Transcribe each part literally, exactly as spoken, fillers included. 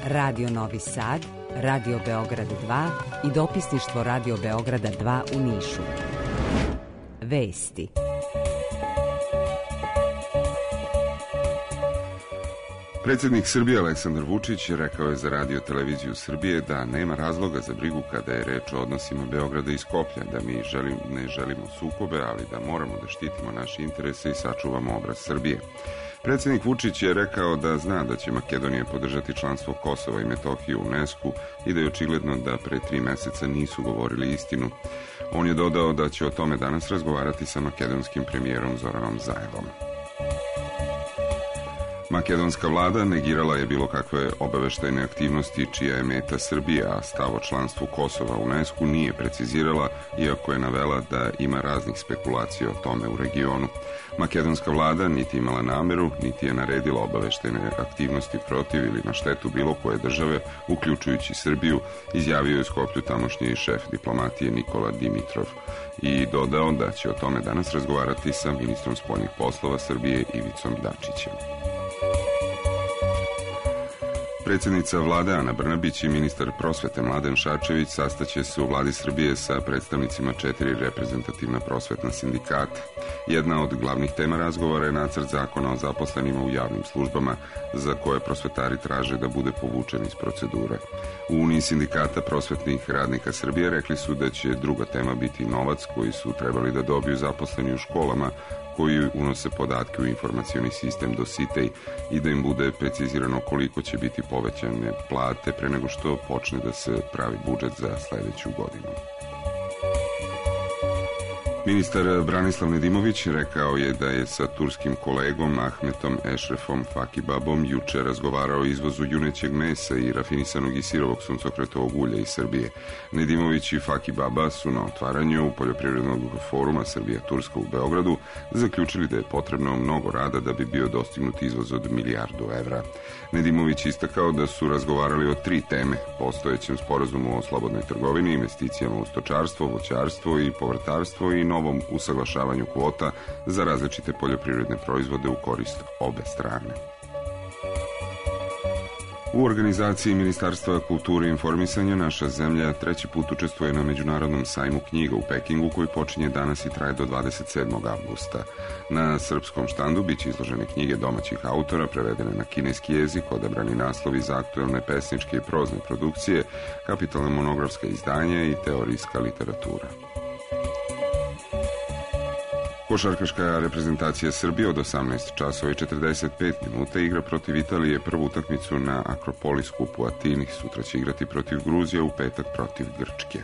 Radio Novi Sad, Radio Beograd dva i dopisništvo Radio Beograda dva u Nišu. Vesti. Predsjednik Srbije Aleksandar Vučić rekao je za Radio Televiziju Srbije da nema razloga za brigu kada je reč o odnosima Beograda i Skoplja, da mi želim, ne želimo sukobe, ali da moramo da štitimo naše interese i sačuvamo obraz Srbije. Predsjednik Vučić je rekao da zna da će Makedonija podržati članstvo Kosova i Metohije u UNESCO i da je očigledno da pre tri meseca nisu govorili istinu. On je dodao da će o tome danas razgovarati sa makedonskim premijerom Zoranom Zaevom. Makedonska vlada negirala je bilo kakve obaveštajne aktivnosti čija je meta Srbija, a stav o članstvu Kosova u UNESCO nije precizirala, iako je navela da ima raznih spekulacija o tome u regionu. Makedonska vlada niti imala nameru, niti je naredila obaveštajne aktivnosti protiv ili na štetu bilo koje države, uključujući Srbiju, izjavio je Skoplju tamošnji šef diplomatije Nikola Dimitrov i dodao da će o tome danas razgovarati sa ministrom spoljnih poslova Srbije Ivicom Dačićem. Predsjednica vlade Ana Brnabić i ministar prosvete Mladen Šarčević sastaće se u vladi Srbije sa predstavnicima četiri reprezentativna prosvetna sindikata. Jedna od glavnih tema razgovora je nacrt zakona o zaposlenima u javnim službama, za koje prosvetari traže da bude povučen iz procedure. U Uniji sindikata prosvetnih radnika Srbije rekli su da će druga tema biti novac koji su trebali da dobiju zaposleni u školama, koji unose podatke u informacioni sistem Dositej i da im bude precizirano koliko će biti povećane plate pre nego što počne da se pravi budžet za sledeću godinu. Ministar Branislav Nedimović rekao je da je sa turskim kolegom Ahmetom Ešrefom Fakibabom juče razgovarao o izvozu junećeg mesa i rafinisanog i sirovog suncokretovog ulja iz Srbije. Nedimović i Fakibaba su na otvaranju poljoprivrednog foruma Srbija-Turska u Beogradu zaključili da je potrebno mnogo rada da bi bio dostignut izvoz od milijardu evra. Nedimović istakao da su razgovarali o tri teme: postojećem sporazumu o slobodnoj trgovini, investicijama u stočarstvo, voćarstvo i povrtarstvo i novom usaglašavanju kvota za različite poljoprivredne proizvode u korist obe strane. U organizaciji Ministarstva kulture i informisanja naša zemlja treći put učestvuje na Međunarodnom sajmu knjiga u Pekingu, koji počinje danas i traje do dvadeset sedmog avgusta. Na srpskom štandu biće izložene knjige domaćih autora, prevedene na kineski jezik, odabrani naslovi za aktuelne pesničke i prozne produkcije, kapitalna monografska izdanja i teorijska literatura. Košarkaška reprezentacija Srbije od osamnaest časova i četrdeset pet minuta igra protiv Italije prvu utakmicu na Akropolis kupu u Atini. Sutra će igrati protiv Gruzije, u petak protiv Grčke.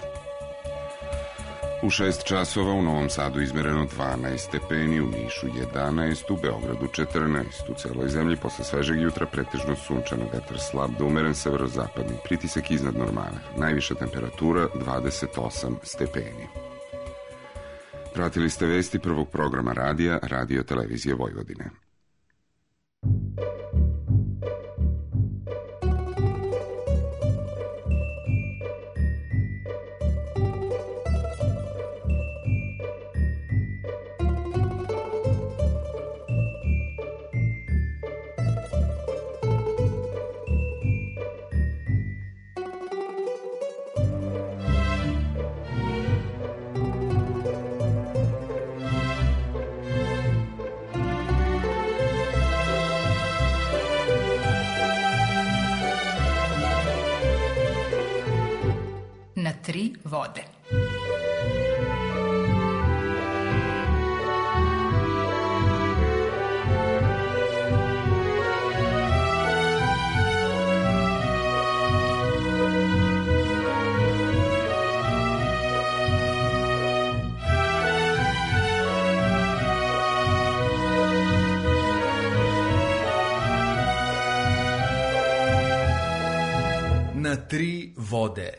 U šest časova u Novom Sadu izmereno dvanaest stepeni, u Nišu jedanaest, u Beogradu četrnaest. U celoj zemlji posle svežeg jutra pretežno sunčano, vetar slab do umeren severozapadni, pritisak iznad normale, najviša temperatura dvadeset osam stepeni. Pratili ste vesti prvog programa radija Radio Televizije Vojvodine. Na tri vode. Na tri vode.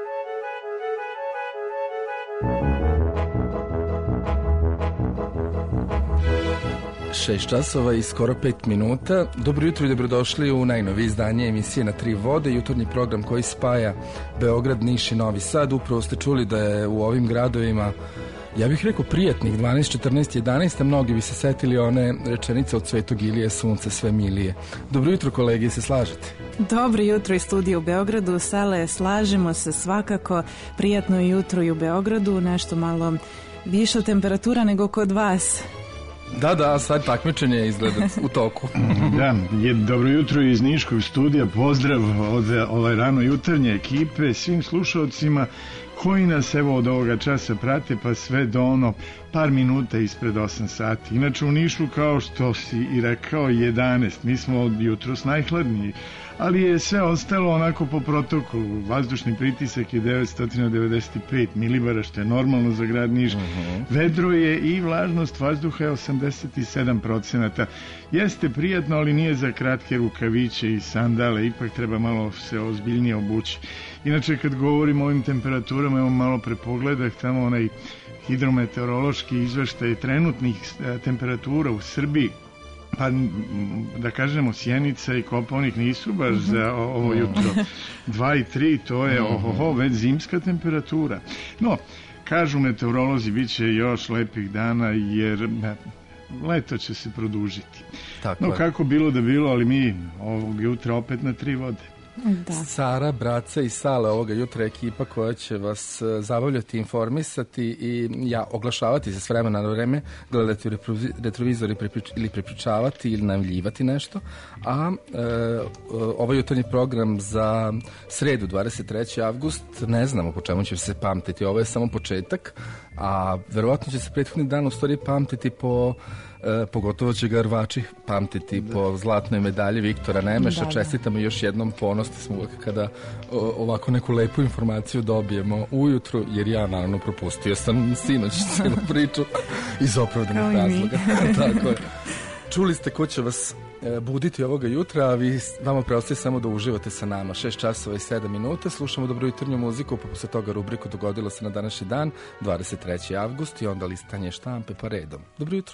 šest časova i skoro pet minuta. Dobro jutro i dobrodošli u najnovije izdanje emisije Na tri vode, jutarnji program koji spaja Beograd, Niš i Novi Sad. Upravo ste čuli da je u ovim gradovima, ja bih rekao, prijatnih dvanaest, četrnaest, jedanaest, a mnogi bi se setili one rečenice od Svetog Ilije: sunce sve milije. Dobro jutro kolege, se slažete? Dobro jutro iz studija u Beogradu. Sale, slažemo se svakako. Prijatno jutro i u Beogradu. Nešto malo viša temperatura nego kod vas. Da, da, sad takmičenje izgleda u toku. Da, je dobro jutro iz Niškog studija. Pozdrav od ovaj rano jutarnje ekipe, svim slušalcima koji nas evo od ovoga časa prate pa sve do ono par minuta ispred osam sati. Inače u Nišu, kao što si i rekao, jedanaest. Mi smo od jutros najhladniji, ali je sve ostalo onako po protokolu. Vazdušni pritisak je devetsto devedeset pet milibara, što je normalno za grad Niš. Uh-huh. Vedro je i vlažnost vazduha je osamdeset sedam procenata. Jeste prijatno, ali nije za kratke rukaviće i sandale. Ipak treba malo se ozbiljnije obući. Inače, kad govorimo o ovim temperaturama, evo malo prepogledah, tamo onaj hidrometeorološki izveštaj trenutnih temperatura u Srbiji, pa da kažemo Sjenica i Kopaonik nisu baš za ovo jutro dva i tri, to je ohoho, već zimska temperatura. No, kažu meteorolozi, bit će još lepih dana jer leto će se produžiti. Tako no, je. Kako bilo da bilo, ali mi ovog jutra opet na tri vode. Da. Sara, Braca i Sale ovoga jutra ekipa koja će vas zabavljati, informisati i ja oglašavati se s vremena na vreme, gledati u retrovizor ili prepričavati ili najavljivati nešto, a e, ovaj jutarnji program za sredu dvadeset treći avgust ne znamo po čemu će se pamtiti, ovo je samo početak, a verovatno će se prethodni dan u stvari pamtiti po E, pogotovo će ga rvači pamtiti da. po zlatnoj medalji Viktora Nemeša. Da, čestitamo još jednom, ponosni smo uvek kada o, ovako neku lepu informaciju dobijemo ujutru, jer ja naravno propustio sam sinoć cijelu priču iz opravdanih razloga. Tako je. Čuli ste ko će vas e, buditi ovoga jutra, a vi, vama preostaje samo da uživate sa nama. šest časova i sedam minuta, slušamo dobro jutarnju muziku, pa posle toga rubriku Dogodilo se na današnji dan, dvadeset treći avgust, i onda listanje štampe pa redom. Dobro jutro.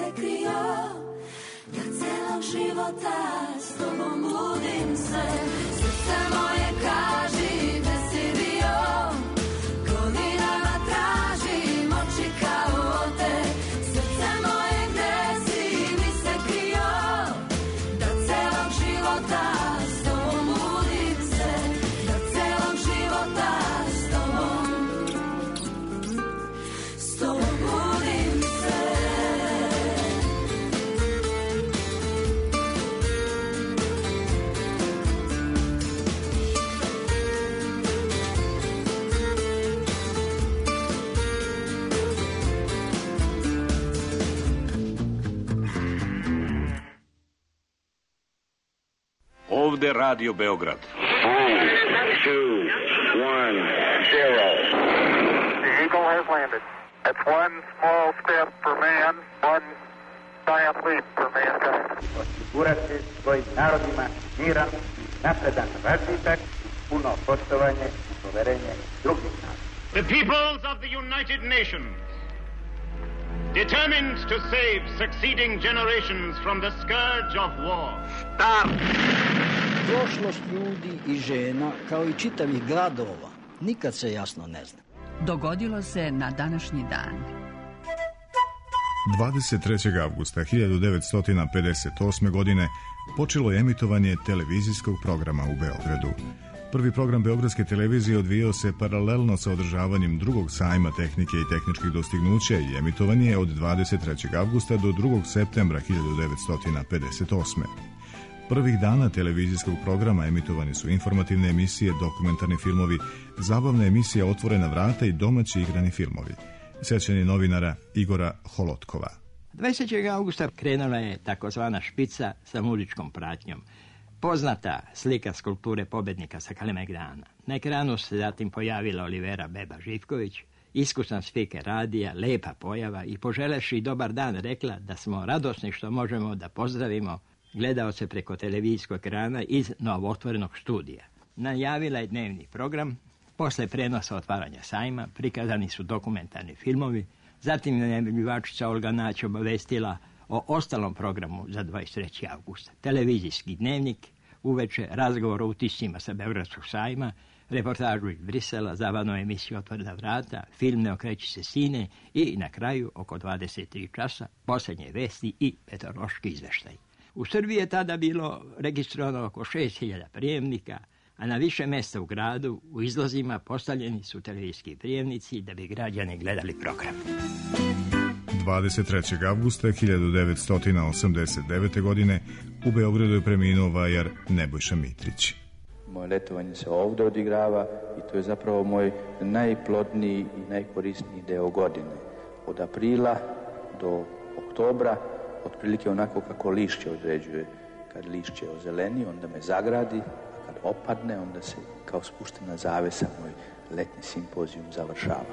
se krio, da celog života s tobom budim se. Srce moje kaži da si bio, godinama tražim oči kao vode. Srce moje gde si mi se krio, da celog života s tobom budim se, da celog života s tobom, s tobom budim se. Ovde Radio Beograd. Three, two, one, zero. The Eagle has landed. That's one small step for man, one giant leap for mankind. Osigurati svojim narodima miran, napredan razvitak, puno poštovanje i poverenje drugih naroda. The peoples of the United Nations, determined to save succeeding generations from the scourge of war. Start! Prošlost ljudi i žena, kao i čitavih gradova, nikad se jasno ne zna. Dogodilo se na današnji dan. dvadeset trećeg avgusta hiljadu devetsto pedeset osme. godine počelo je emitovanje televizijskog programa u Beogradu. Prvi program Beogradske televizije odvijao se paralelno sa održavanjem drugog sajma tehnike i tehničkih dostignuća i emitovan je od dvadeset trećeg avgusta do drugog septembra hiljadu devetsto pedeset osme. Prvih dana televizijskog programa emitovani su informativne emisije, dokumentarni filmovi, zabavna emisija Otvorena vrata i domaći igrani filmovi. Sjećanje novinara Igora Holotkova. dvadeset trećeg augusta krenula je takozvana špica sa muzičkom pratnjom. Poznata slika skulpture pobednika sa Kalemegdana. Na ekranu se zatim pojavila Olivera Beba Živković, iskusan spiker radija, lepa pojava i poželeši dobar dan rekla da smo radosni što možemo da pozdravimo gledaoce preko televizijskog ekrana iz novootvorenog studija. Najavila je dnevni program, posle prenosa otvaranja sajma prikazani su dokumentarni filmovi, zatim je najavljivačica Olga Nać obavestila o ostalom programu za dvadeset treći avgust. Televizijski dnevnik, uveče razgovor o utiscima sa Beogradskog sajma, reportažu iz Brisela, zabavnu emisiju Otvorena vrata, film Ne okreći se sine i na kraju oko dvadeset tri časa posljednje vesti i meteorološki izveštaj. U Srbiji je tada bilo registrovano oko šest hiljada prijemnika, a na više mjesta u gradu u izlazima postavljeni su televizijski prijemnici da bi građani gledali program. dvadeset trećeg avgusta hiljadu devetsto osamdeset devete. godine u Beogradu je preminuo vajar Nebojša Mitrić. Moje letovanje se ovdje odigrava i to je zapravo moj najplodniji i najkorisniji deo godine. Od aprila do oktobra, otprilike onako kako lišće određuje. Kad lišće ozeleni, onda me zagradi, a kad opadne, onda se kao spuštena zavesa moj letnji simpozijum završava.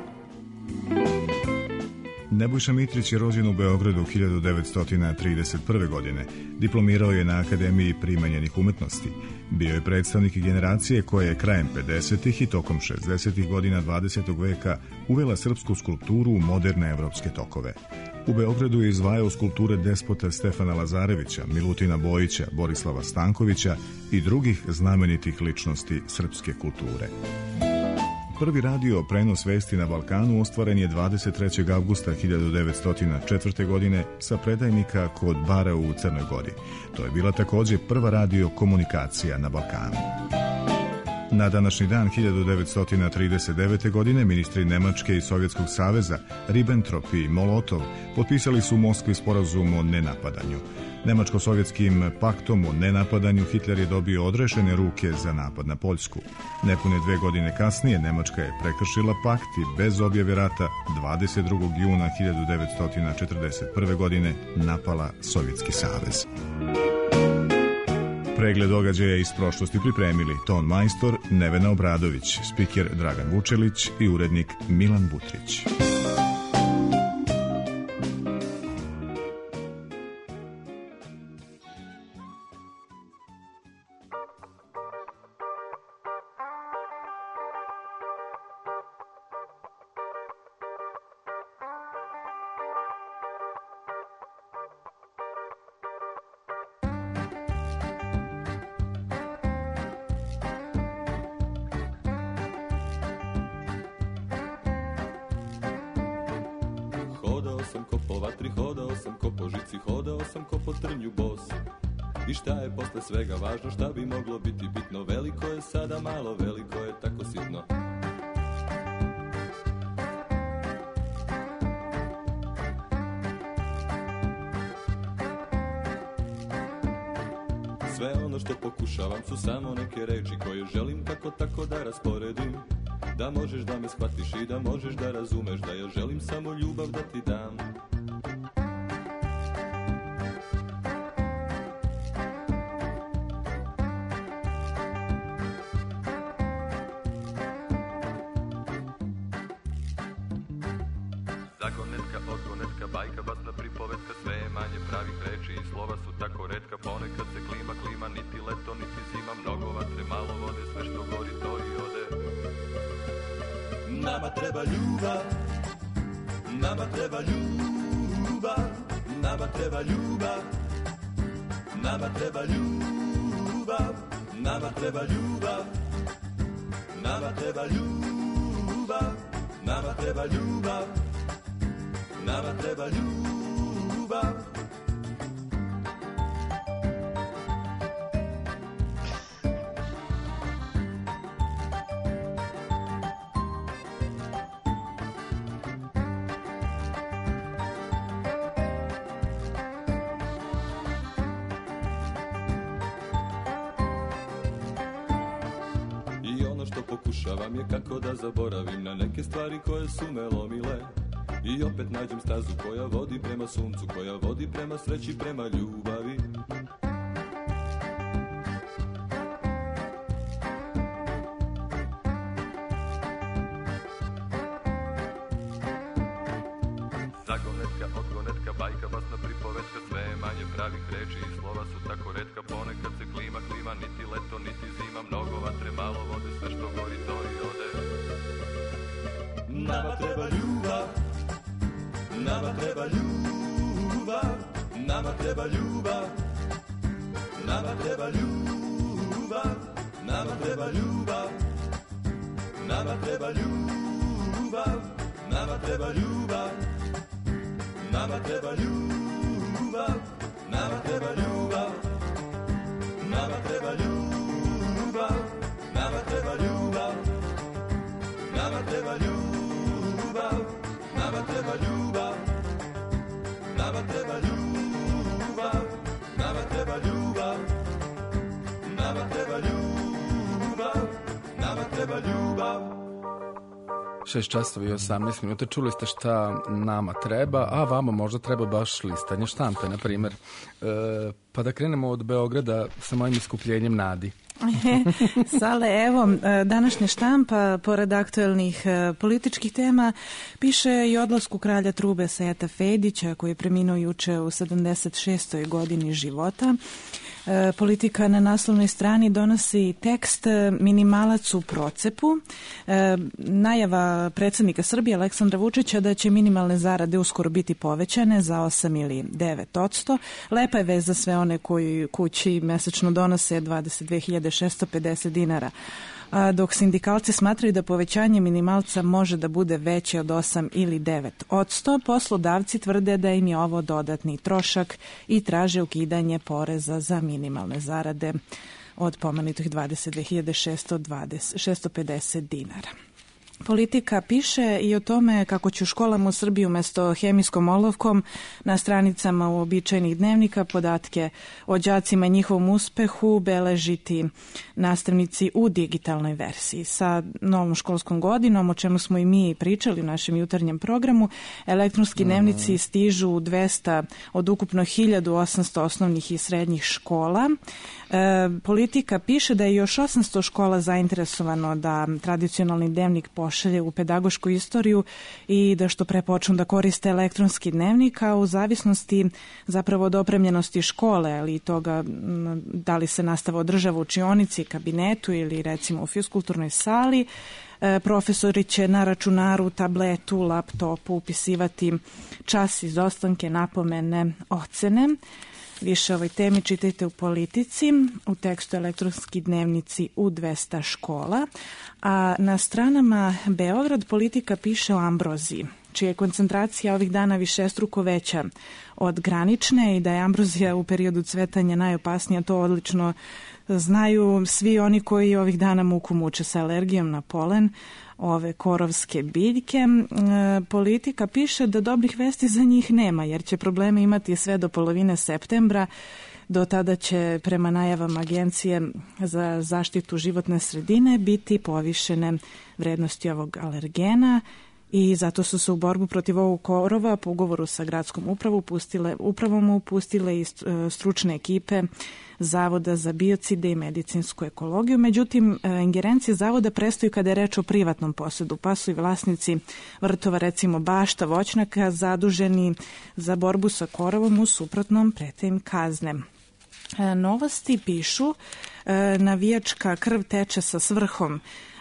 Nebojša Mitrić je rođen u Beogradu hiljadu devetsto trideset prve. godine. Diplomirao je na Akademiji primenjenih umetnosti. Bio je predstavnik generacije koja je krajem pedesetih i tokom šezdesetih godina dvadesetog veka uvela srpsku skulpturu u moderne evropske tokove. U Beogradu je izdvajao skulpture despota Stefana Lazarevića, Milutina Bojića, Borislava Stankovića i drugih znamenitih ličnosti srpske kulture. Prvi radio prenos vesti na Balkanu ostvaren je dvadeset trećeg avgusta hiljadu devetsto četvrte. godine sa predajnika kod bara u Crnoj Gori. To je bila također prva radio komunikacija na Balkanu. Na današnji dan hiljadu devetsto trideset devete. godine ministri Nemačke i Sovjetskog saveza Ribbentrop i Molotov potpisali su u Moskvi sporazum o nenapadanju. Nemačko-sovjetskim paktom o nenapadanju Hitler je dobio odrešene ruke za napad na Poljsku. Nepune dve godine kasnije Nemačka je prekršila pakt i bez objave rata dvadeset drugog juna hiljadu devetsto četrdeset prve. godine napala Sovjetski savez. Pregled događaja iz prošlosti pripremili ton majstor Nevena Obradović, spiker Dragan Vučelić i urednik Milan Butrić. po vatri, hodao sam ko po žici, hodao sam ko po trnju bos. I šta je posle svega važno, šta bi moglo biti bitno, veliko je sada malo, veliko je tako sitno. Sve ono što pokušavam su samo neke reči koje želim kako tako da rasporedim. Da možeš da me shvatiš i da možeš da razumeš da ja želim samo ljubav da ti dam. Zagonetka, odgonetka, bajka, basna, pripovetka, sve je manje pravih reči i slova su tako retka. Ponekad se klima, klima, niti leto, niti zima, mnogo vatre, malo vode, sve što gori to i ode. Nama treba ljubav, nama treba ljubav, nama treba ljubav, nama treba ljubav, nama treba ljubav, nama treba ljubav, nama treba ljubav, nama treba ljubav. Pokušavam je kako da zaboravim na neke stvari koje su me lomile. I opet nađem stazu koja vodi prema suncu, koja vodi prema sreći, prema ljubavi. Zagonetka, odgonetka, bajka, basna, pripovetka, sve je manje pravih reči i slova su tako retka. Ponekad se klima, klima, niti leto, niti zima, mnogo vatre, malo vode, sve što gori to i ode. Nama treba ljubav, nama treba ljubav, nama treba ljubav, nama treba ljubav, nama treba ljubav, nama treba ljubav, nama treba ljubav, nama treba ljubav, nama treba ljubav, nama treba ljubav, nama treba ljubav, nama treba ljubav, nama treba ljubav, nama treba ljubav, nama treba ljubav, nama treba ljubav, nama treba ljubav. šest časova i osamnaest minuta, čuli ste šta nama treba, a vama možda treba baš listanje štampe, na primjer. E, pa da krenemo od Beograda sa mojim iskupljenjem nadi. Sale, evo, današnja štampa, pored aktuelnih političkih tema, piše i odlasku kralja trube Sejata Fejdića, koji je preminuo juče u sedamdeset šestoj godini života. Politika na naslovnoj strani donosi tekst minimalac u procepu. Najava predsjednika Srbije Aleksandra Vučića da će minimalne zarade uskoro biti povećane za osam ili devet odsto. Lepa je vez za sve one koji kući mesečno donose dvadeset dve hiljade šesto pedeset dinara. A dok sindikalci smatraju da povećanje minimalca može da bude veće od osam ili devet odsto, poslodavci tvrde da im je ovo dodatni trošak i traže ukidanje poreza za minimalne zarade od pomenutih dvadeset dve hiljade šesto pedeset dinara. Politika piše i o tome kako će u školama u Srbiji umjesto hemijskom olovkom na stranicama uobičajenih dnevnika podatke o đacima i njihovom uspehu beležiti nastavnici u digitalnoj verziji. Sa novom školskom godinom, o čemu smo i mi pričali u našem jutarnjem programu, elektronski dnevnici stižu u dvesta od ukupno hiljadu osamsto osnovnih i srednjih škola. E, politika piše da je još osamsto škola zainteresovano da tradicionalni dnevnik pošalje u pedagošku istoriju i da što pre počnu da koriste elektronski dnevnik, a u zavisnosti zapravo od opremljenosti škole, ali i toga da li se nastava održava u učionici, kabinetu ili recimo u fiskulturnoj sali, e, profesori će na računaru, tabletu, laptopu upisivati čas, izostanke, napomene, ocene. Više o ovoj temi čitajte u Politici, u tekstu elektronski dnevnici u dvesta škola, a na stranama Beograd Politika piše o ambroziji. čija je koncentracija ovih dana višestruko veća od granične i da je ambrozija u periodu cvetanja najopasnija, to odlično znaju svi oni koji ovih dana muku muče sa alergijom na polen ove korovske biljke. E, Politika piše da dobrih vesti za njih nema, jer će probleme imati sve do polovine septembra. Do tada će, prema najavama Agencije za zaštitu životne sredine, biti povišene vrednosti ovog alergena i zato su se u borbu protiv ovog korova po ugovoru sa gradskom upravom pustile, upravom upustile i stručne ekipe Zavoda za biocide i medicinsku ekologiju. Međutim, ingerencije zavoda prestaju kada je reč o privatnom posedu, pa su i vlasnici vrtova, recimo bašta, voćnjaka, zaduženi za borbu sa korovom, u suprotnom prete im kazne. Novosti pišu, navijačka krv teče sa svrhom.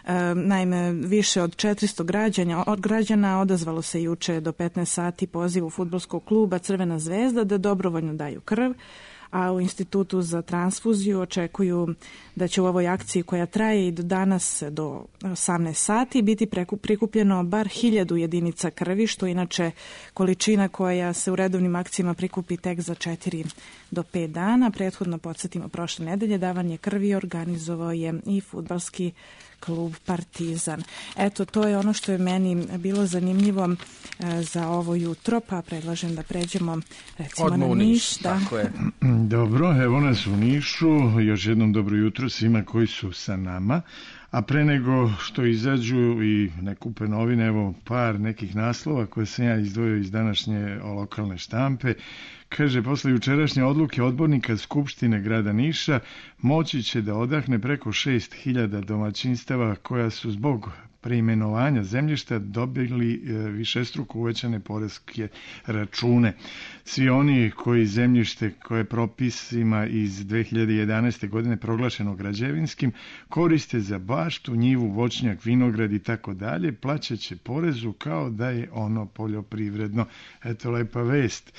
Naime, više od četiristo građana, od građana odazvalo se juče do petnaest sati pozivu fudbalskog kluba Crvena zvezda da dobrovoljno daju krv, a u Institutu za transfuziju očekuju da će u ovoj akciji, koja traje i do danas do osamnaest sati, biti prikupljeno bar hiljadu jedinica krvi, što inače količina koja se u redovnim akcijama prikupi tek za četiri do pet dana. Prethodno, podsjetimo, prošle nedelje davanje krvi organizovao je i fudbalski klub Partizan. Eto, to je ono što je meni bilo zanimljivo e, za ovo jutro, pa predlažem da pređemo recimo Odmah na Niš. Da. Tako je. Dobro, evo nas u Nišu. Još jednom dobro jutro svima koji su sa nama. A pre nego što izađu i ne kupe novine, evo par nekih naslova koje sam ja izdvojio iz današnje lokalne štampe. Kaže, posle jučerašnje odluke odbornika Skupštine grada Niša moći će da odahne preko šest hiljada domaćinstava koja su zbog preimenovanja zemljišta dobili višestruko uvećane poreske račune. Svi oni koji zemljište koje propisima iz dve hiljade jedanaeste. godine proglašeno građevinskim koriste za baštu, njivu, voćnjak, vinograd i tako dalje, plaćaće porezu kao da je ono poljoprivredno. Eto, lepa vest.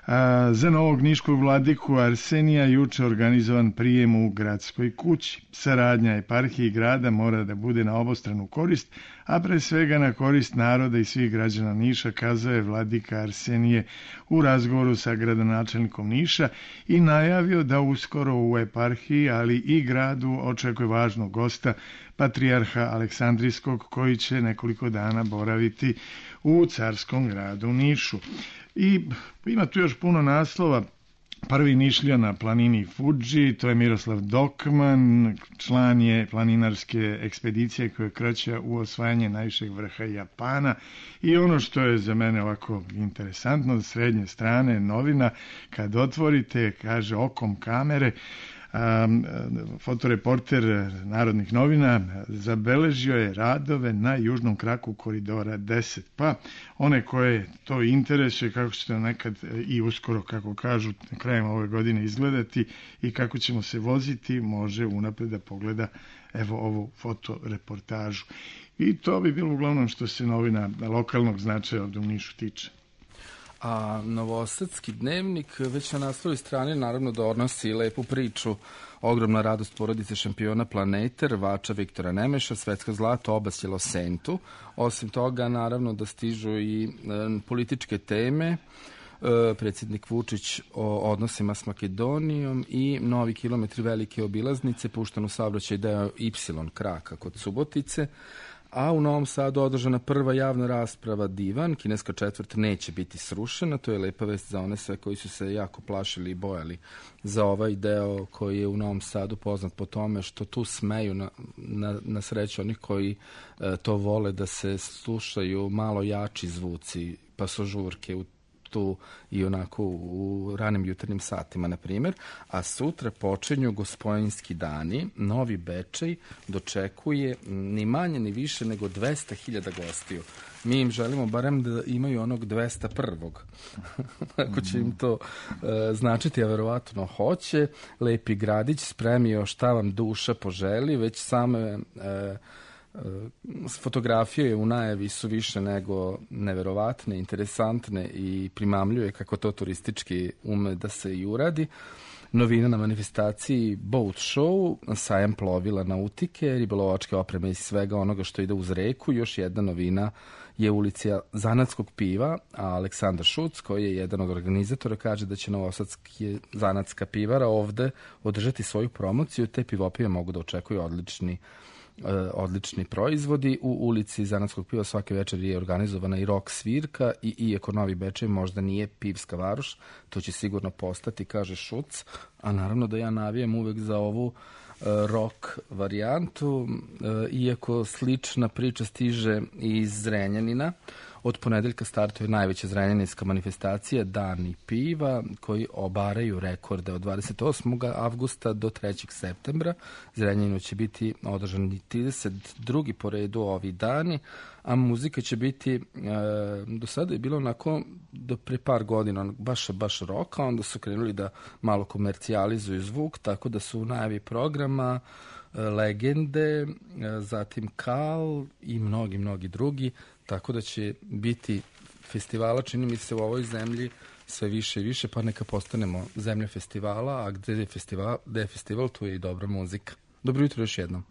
A, za novog niškog vladiku Arsenija juče organizovan prijem u gradskoj kući. Saradnja eparhije i grada mora da bude na obostranu korist, a pre svega na korist naroda i svih građana Niša, kazao je vladika Arsenije u razgovoru sa gradonačelnikom Niša i najavio da uskoro u eparhiji, ali i gradu očekuje važnog gosta, patrijarha Aleksandrijskog, koji će nekoliko dana boraviti u carskom gradu Nišu. I ima tu još puno naslova. Prvi Nišlija na planini Fuji, to je Miroslav Dokman, član je planinarske ekspedicije koja kreće u osvajanje najvišeg vrha Japana. I ono što je za mene ovako interesantno, srednje strane novina, kad otvorite, kaže okom kamere, Um, fotoreporter Narodnih novina zabeležio je radove na južnom kraku koridora deset. Pa one koje to interesuje, kako će to nekad i uskoro, kako kažu, krajem ove godine izgledati i kako ćemo se voziti, može unapred da pogleda evo ovu fotoreportažu. I to bi bilo uglavnom što se novina lokalnog značaja ovdje u Nišu tiče. A Novosadski dnevnik već na naslovnoj strani naravno donosi lepu priču. Ogromna radost porodice šampiona planete, rvača Viktora Nemeša, svetsko zlato obasjelo sentu. Osim toga, naravno da stižu i e, političke teme. E, predsjednik Vučić o odnosima s Makedonijom i novi kilometri velike obilaznice, pušten u saobraćaj deo Y kraka kod Subotice. A u Novom Sadu održana prva javna rasprava Divan, kineska četvrt neće biti srušena, to je lepa vest za one sve koji su se jako plašili i bojali za ovaj deo koji je u Novom Sadu poznat po tome što tu smeju na, na, na sreću onih koji e, to vole da se slušaju malo jači zvuci, pa su žurke u tu i onako u ranim jutarnjim satima, na primjer, a sutra počinju Gospojinski dani. Novi Bečej dočekuje ni manje ni više nego dvesta hiljada gostiju. Mi im želimo barem da imaju onog dvesta prvog. Ako će im to e, značiti, a verovatno hoće. Lepi gradić spremio šta vam duša poželi, već same e, Fotografije u najavi su više nego neverovatne, interesantne i primamljuje kako to turistički ume da se i uradi. Novina na manifestaciji Boat Show, sajam plovila nautike, ribolovačke opreme i svega onoga što ide uz reku. Još jedna novina je ulica zanatskog piva, a Aleksandar Šuc, koji je jedan od organizatora, kaže da će novosadski zanatska pivara ovde održati svoju promociju, te pivopive mogu da očekuju odlični odlični proizvodi. U ulici Zanatskog piva svake večeri je organizovana i rock svirka i iako Novi Bečej možda nije pivska varoš, to će sigurno postati, kaže Šuc, a naravno da ja navijem uvek za ovu rock varijantu, iako slična priča stiže iz Zrenjanina. Od ponedeljka startuje najveća zrenjaninska manifestacija Dani piva, koji obaraju rekorde od dvadeset osmog avgusta do trećeg septembra. Zrenjaninu će biti održani trideset drugi po redu ovi dani, a muzika će biti, e, do sada je bilo onako, do pre par godina, baš, baš rock, a onda su krenuli da malo komercijalizuju zvuk, tako da su u najavi programa Legende, zatim Kal i mnogi, mnogi drugi, tako da će biti festivala, čini mi se, u ovoj zemlji sve više i više, pa neka postanemo zemlja festivala, a gde je festival, gde je festival, tu je i dobra muzika. Dobro jutro još jednom.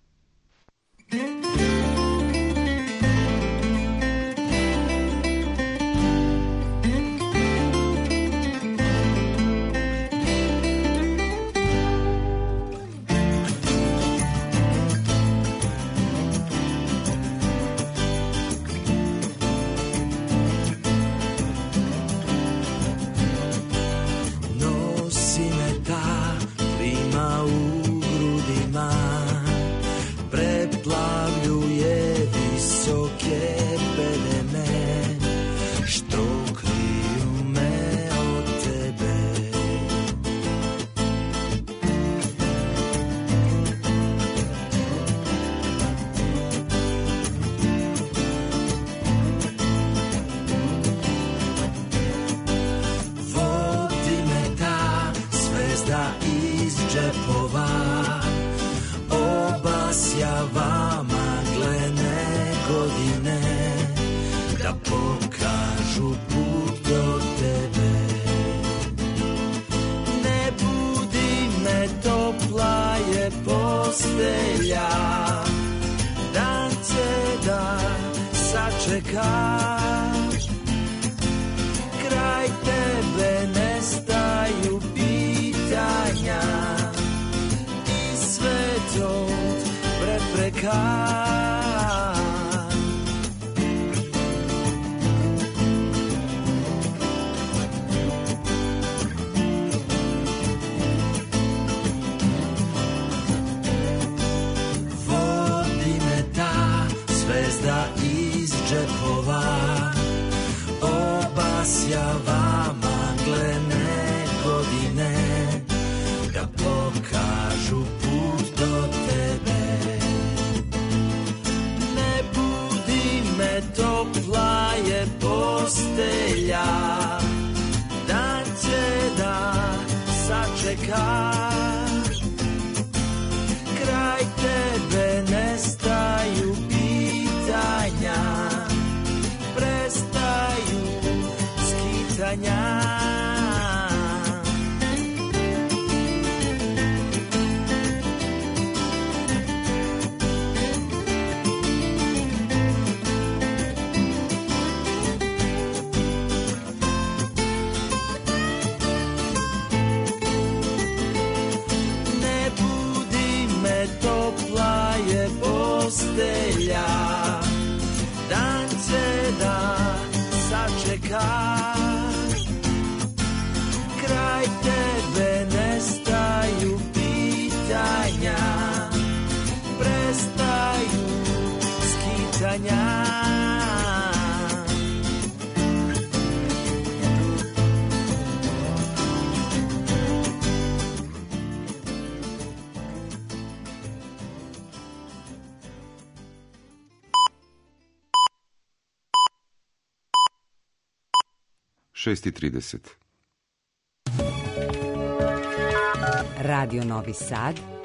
šest i trideset. Radio Novi Sad,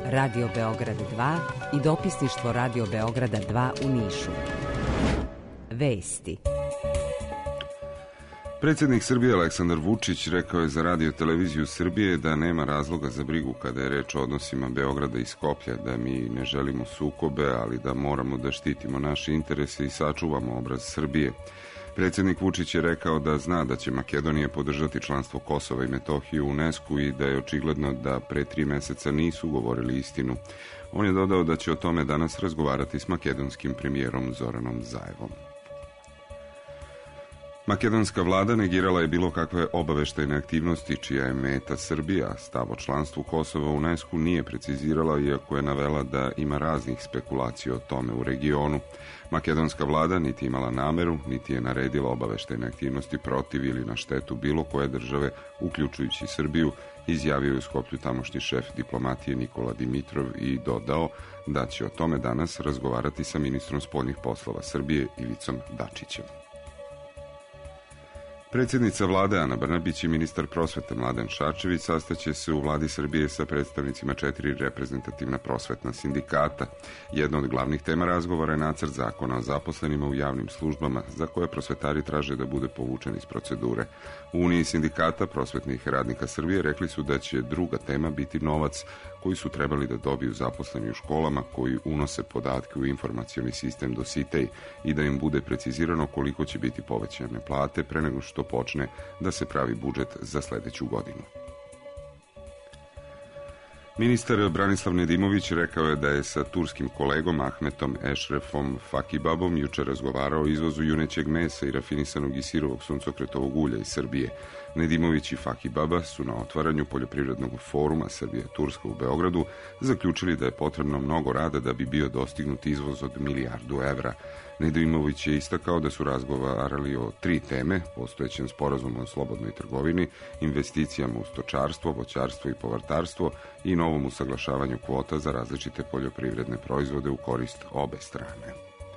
Radio Beograd dva i dopisništvo Radio Beograda dva u Nišu. Vesti. Predsjednik Srbije Aleksandar Vučić rekao je za Radio televiziju Srbije da nema razloga za brigu kada je reč o odnosima Beograda i Skoplja, da mi ne želimo sukobe, ali da moramo da štitimo naše interese i sačuvamo obraz Srbije. Predsjednik Vučić je rekao da zna da će Makedonija podržati članstvo Kosova i Metohije u UNESCO i da je očigledno da pre tri meseca nisu govorili istinu. On je dodao da će o tome danas razgovarati s makedonskim premijerom Zoranom Zaevom. Makedonska vlada negirala je bilo kakve obaveštajne aktivnosti čija je meta Srbija. Stav o članstvu Kosova u UNESCO nije precizirala, iako je navela da ima raznih spekulacija o tome u regionu. Makedonska vlada niti imala nameru, niti je naredila obaveštajne aktivnosti protiv ili na štetu bilo koje države, uključujući Srbiju, izjavio je u Skoplju tamošnji šef diplomatije Nikola Dimitrov i dodao da će o tome danas razgovarati sa ministrom spoljnih poslova Srbije Ivicom Dačićem. Predsjednica vlade Ana Brnabić i ministar prosvete Mladen Šarčević sastaće se u vladi Srbije sa predstavnicima četiri reprezentativna prosvetna sindikata. Jedna od glavnih tema razgovora je nacrt zakona o zaposlenima u javnim službama, za koje prosvetari traže da bude povučen iz procedure. U Uniji sindikata prosvetnih radnika Srbije rekli su da će druga tema biti novac koji su trebali da dobiju zaposleni u školama koji unose podatke u informacioni sistem Dositej i da im bude precizirano koliko će biti povećane plate pre nego što počne da se pravi budžet za sledeću godinu. Ministar Branislav Nedimović rekao je da je sa turskim kolegom Ahmetom Ešrefom Fakibabom juče razgovarao o izvozu junećeg mesa i rafinisanog i sirovog suncokretovog ulja iz Srbije. Nedimović i Fakibaba su na otvaranju poljoprivrednog foruma Srbija-Turska u Beogradu zaključili da je potrebno mnogo rada da bi bio dostignut izvoz od milijardu evra. Nedimović je istakao da su razgovarali o tri teme: postojećem sporazumu o slobodnoj trgovini, investicijama u stočarstvo, voćarstvo i povrtarstvo i novom usaglašavanju kvota za različite poljoprivredne proizvode u korist obe strane.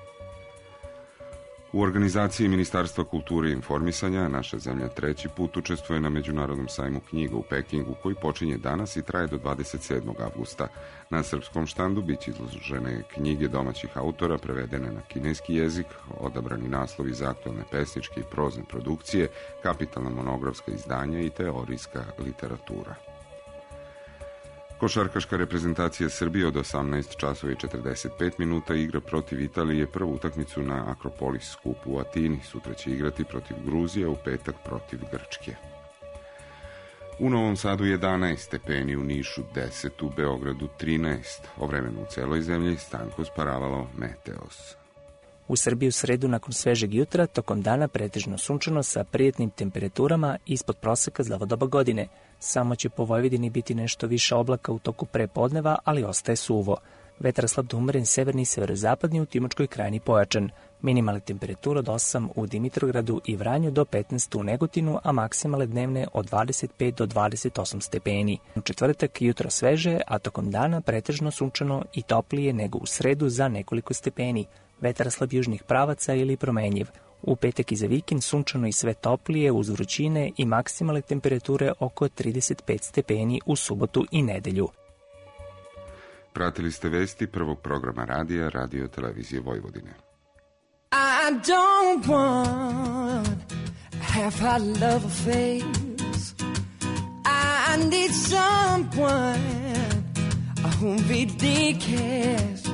U organizaciji Ministarstva kulture i informisanja naša zemlja treći put učestvuje na Međunarodnom sajmu knjiga u Pekingu, koji počinje danas i traje do dvadeset sedmog avgusta. Na srpskom štandu biće izložene knjige domaćih autora prevedene na kineski jezik, odabrani naslovi za aktualne pesničke i prozne produkcije, kapitalna monografska izdanja i teorijska literatura. Košarkaška reprezentacija Srbije od osamnaest časova i četrdeset pet minuta igra protiv Italije prvu utakmicu na Akropolis skupu u Atini. Sutra će igrati protiv Gruzije, u petak protiv Grčke. U Novom Sadu jedanaest stepeni, u Nišu deset, u Beogradu trinaest. O vremenu u celoj zemlji Stanko Sparavalo, Meteos. U Srbiji u sredu nakon svežeg jutra, tokom dana pretežno sunčano sa prijetnim temperaturama ispod proseka za ovo doba godine. Samo će po Vojvodini biti nešto više oblaka u toku prepodneva, ali ostaje suvo. Vetar slab do umeren severni i severozapadni, u Timočkoj krajini pojačan. Minimalne temperature od osam u Dimitrogradu i Vranju do petnaest u Negotinu, a maksimale dnevne od dvadeset pet do dvadeset osam stepeni. U četvrtak jutro sveže, a tokom dana pretežno sunčano i toplije nego u sredu za nekoliko stepeni. Vetar slab južnih pravaca ili promenjiv. U petak i za vikend sunčano i sve toplije uz vrućine i maksimalne temperature oko trideset pet stepeni u subotu i nedelju. Pratili ste vesti prvog programa radija Radio televizije Vojvodine. I don't want half-heart love affairs. I need someone whom really cares.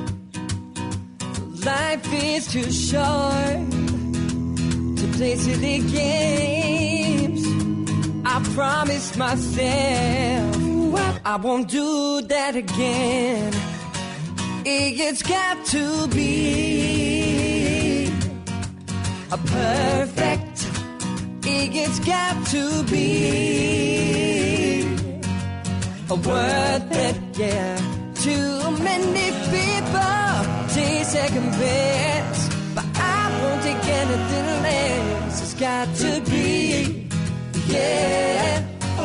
Life is too short to play silly games. I promised myself I won't do that again. It's got to be a perfect. It's got to be a worth it, yeah. Too many people take second best, but I won't take anything less. It's got to be, yeah,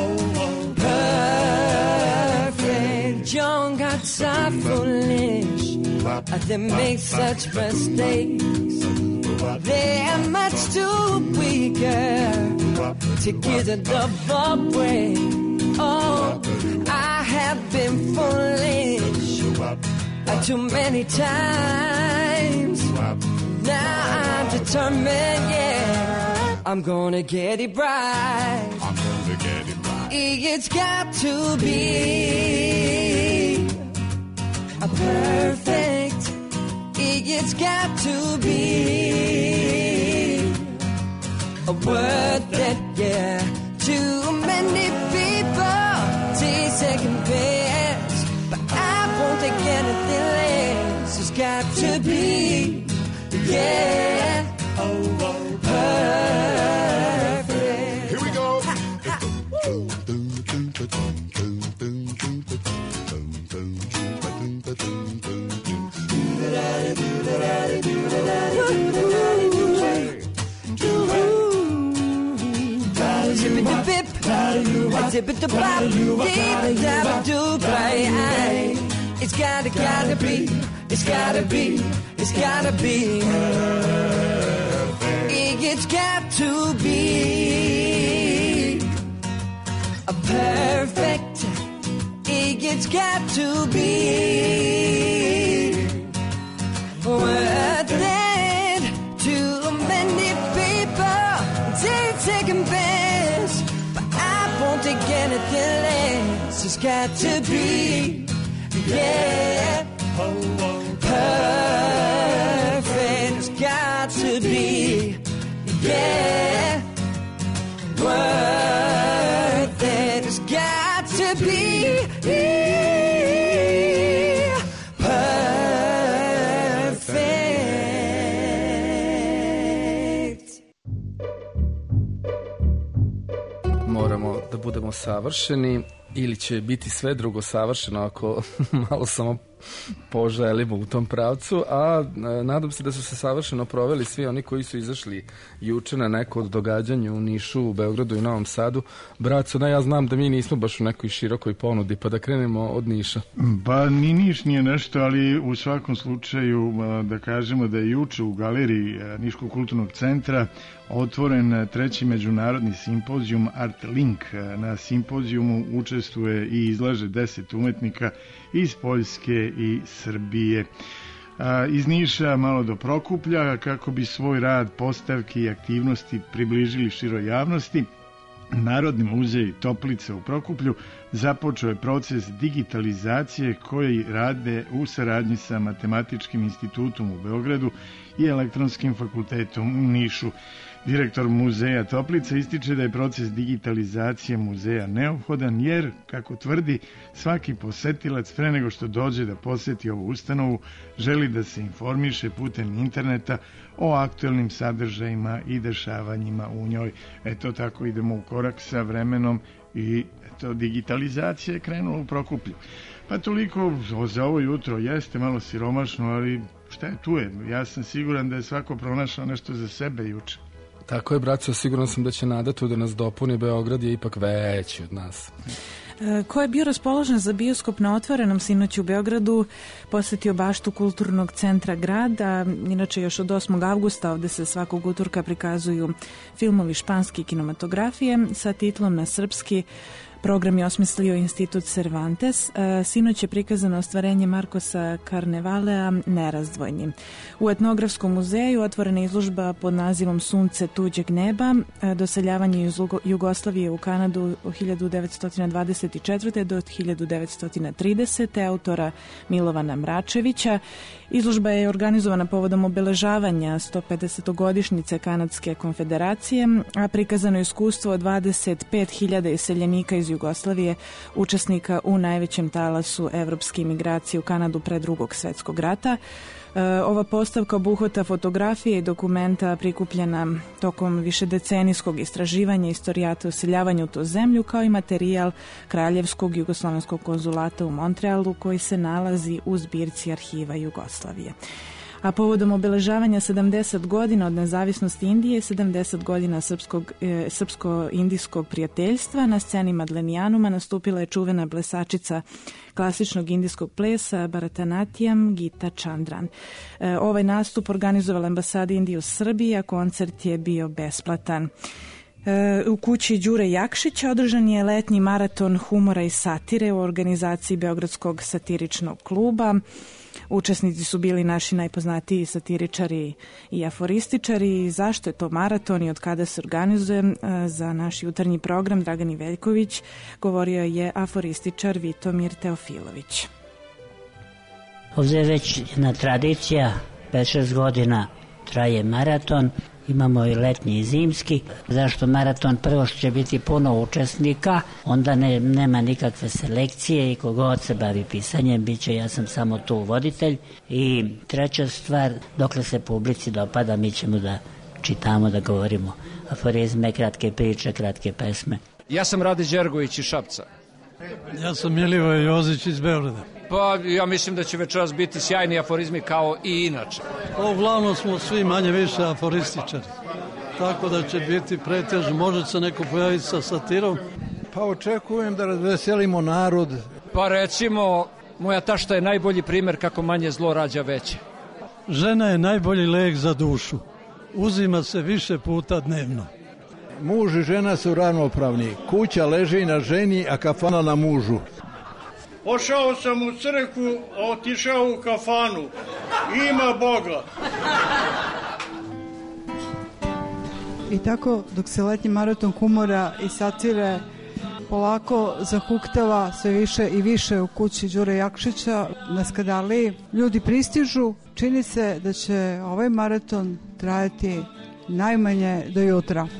perfect. Young hearts are foolish, they make such mistakes. They're much too weaker to get a double break. Oh, I have been foolish too many times. Now I'm determined, yeah, I'm gonna get it right. I'm gonna get it right. It's got to be a perfect. It's got to be a worth it, yeah. Too many people take second best, but I won't take anything less. It's got to be, yeah, oh, oh, perfect. Here we go. It's gotta, gotta be, it's gotta be, it's gotta be. It's got to be a perfect. It's got to be worth it. Too many people take second best, but I won't take anything less. It's got to be, yeah, perfect. It's got to be, yeah, worth it. It's got to be perfect. Moramo da budemo savršeni ili će biti sve drugo savršeno ako malo samo poželimo u tom pravcu, a nadam se da su se savršeno proveli svi oni koji su izašli juče na neko od događanja u Nišu, u Beogradu i Novom Sadu. Braco, ja znam da mi nismo baš u nekoj širokoj ponudi, pa da krenemo od Niša. Pa ni Niš nije nešto, ali u svakom slučaju da kažemo da je juče u galeriji Niškog kulturnog centra otvoren treći međunarodni simpozijum Art Link. Na simpozijumu učestvuje i izlaže deset umetnika iz Poljske i Srbije. Iz Niša malo do Prokuplja kako bi svoj rad, postavke i aktivnosti približili široj javnosti. Narodni muzej Toplica u Prokuplju započeo je proces digitalizacije koji rade u saradnji sa Matematičkim institutom u Beogradu i Elektronskim fakultetom u Nišu. Direktor muzeja Toplica ističe da je proces digitalizacije muzeja neophodan jer, kako tvrdi, svaki posetilac pre nego što dođe da poseti ovu ustanovu želi da se informiše putem interneta o aktuelnim sadržajima i dešavanjima u njoj. Eto, tako idemo u korak sa vremenom i eto, digitalizacija je krenula u Prokuplju. Pa toliko za ovo jutro, jeste malo siromašno, ali šta je tu je? Ja sam siguran da je svako pronašao nešto za sebe juče. Tako je, braco, siguran sam da će Nada tu da nas dopuni. Beograd je ipak veći od nas. Ko je bio raspoložen za bioskop na otvorenom sinoć u Beogradu, posetio baštu kulturnog centra grada. Inače, još od osmog avgusta ovde se svakog utorka prikazuju filmovi španske kinematografije sa titlom na srpski. Program je osmislio Institut Cervantes. Sinoć je prikazano ostvarenje Markosa Karnevalea Nerazdvojni. U Etnografskom muzeju otvorena izložba pod nazivom Sunce tuđeg neba, doseljavanje iz Jugoslavije u Kanadu od hiljadu devetsto dvadeset četvrte. do hiljadu devetsto tridesete. autora Milovana Mračevića. Izložba je organizovana povodom obeležavanja sto pedesetogodišnjice Kanadske konfederacije, a prikazano iskustvo od dvadeset pet hiljada iseljenika iz Jugoslavije, učesnika u najvećem talasu evropske imigracije u Kanadu pre drugog svetskog rata. Ova postavka obuhvata fotografije i dokumenta prikupljena tokom višedecenijskog istraživanja istorijata useljavanja u tu zemlju, kao i materijal Kraljevskog jugoslovenskog konzulata u Montrealu koji se nalazi u zbirci arhiva Jugoslavije. A povodom obeležavanja sedamdeset godina od nezavisnosti Indije i sedamdeset godina srpskog, e, srpsko-indijskog prijateljstva, na sceni Madlenijanuma nastupila je čuvena plesačica klasičnog indijskog plesa Bharatanatyam Gita Chandran. E, ovaj nastup organizovala ambasada Indije u Srbiji, a koncert je bio besplatan. E, u kući Đure Jakšića održan je letnji maraton humora i satire u organizaciji Beogradskog satiričnog kluba. Učesnici su bili naši najpoznatiji satiričari i aforističari. Zašto je to maraton i od kada se organizuje? Za naš jutarnji program Dragani Veljković govorio je aforističar Vitomir Teofilović. Ovdje je već jedna tradicija, pet šest godina traje maraton, imamo i letnji i zimski. Zašto maraton? Prvo što će biti puno učesnika, onda ne, nema nikakve selekcije i kogod se bavi pisanjem, bit će, ja sam samo tu voditelj. I treća stvar, dokle se publici dopada, mi ćemo da čitamo, da govorimo aforizme, kratke priče, kratke pesme. Ja sam Rade Đergović iz Šapca. Ja sam Milivoj Jozić iz Beograda. Pa ja mislim da će večeras biti sjajni aforizmi kao i inače. Pa, uglavnom smo svi manje više aforističari, tako da će biti pretežno. Može se neko pojaviti sa satirom? Pa očekujem da razveselimo narod. Pa recimo, moja tašta je najbolji primer kako manje zlo rađa veće. Žena je najbolji lek za dušu. Uzima se više puta dnevno. Muž i žena su ravnopravni. Kuća leži na ženi, a kafana na mužu. Pošao sam u crkvu, a otišao u kafanu. Ima Boga. I tako, dok se letnji maraton humora i satire polako zahuktava sve više i više u kući Đure Jakšića na Skadaliji, ljudi pristižu. Čini se da će ovaj maraton trajati najmanje do jutra.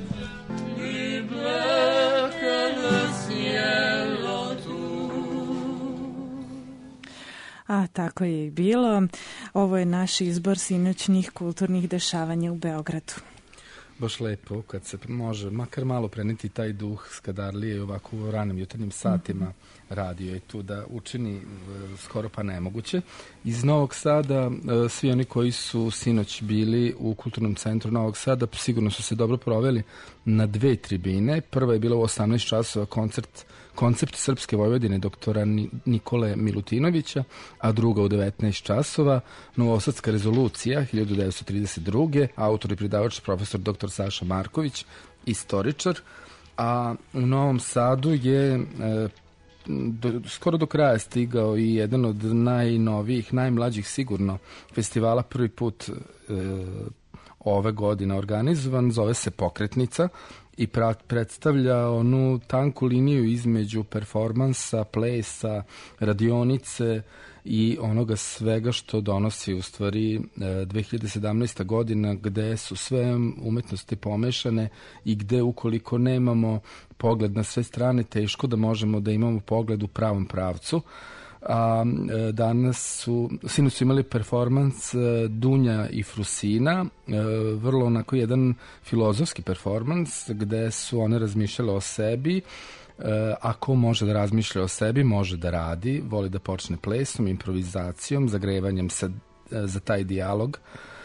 A tako je i bilo. Ovo je naš izbor sinoćnih kulturnih dešavanja u Beogradu. Baš lepo kad se može makar malo preneti taj duh Skadarlije i ovako u ranim jutarnjim satima mm-hmm. radio je tu da učini skoro pa nemoguće. Iz Novog Sada svi oni koji su sinoć bili u Kulturnom centru Novog Sada sigurno su se dobro proveli na dve tribine. Prva je bila u osamnaest časova koncert Koncept Srpske Vojvodine doktora Nikole Milutinovića, a druga u devetnaest časova Novosadska rezolucija hiljadu devetsto trideset druge. Autor i predavač profesor doktor Saša Marković, istoričar, a u Novom Sadu je e, do, skoro do kraja stigao i jedan od najnovijih, najmlađih sigurno festivala, prvi put e, ove godine organizovan, zove se Pokretnica i predstavlja onu tanku liniju između performansa, plesa, radionice i onoga svega što donosi u stvari dve hiljade sedamnaesta godina, gde su sve umetnosti pomešane i gde ukoliko nemamo pogled na sve strane, teško da možemo da imamo pogled u pravom pravcu. A danas su, sinoć su imali performans Dunja i Frusina, vrlo onako jedan filozofski performans gde su one razmišljale o sebi. Ako može da razmišlja o sebi, može da radi, voli da počne plesom, improvizacijom, zagrevanjem se za taj dijalog.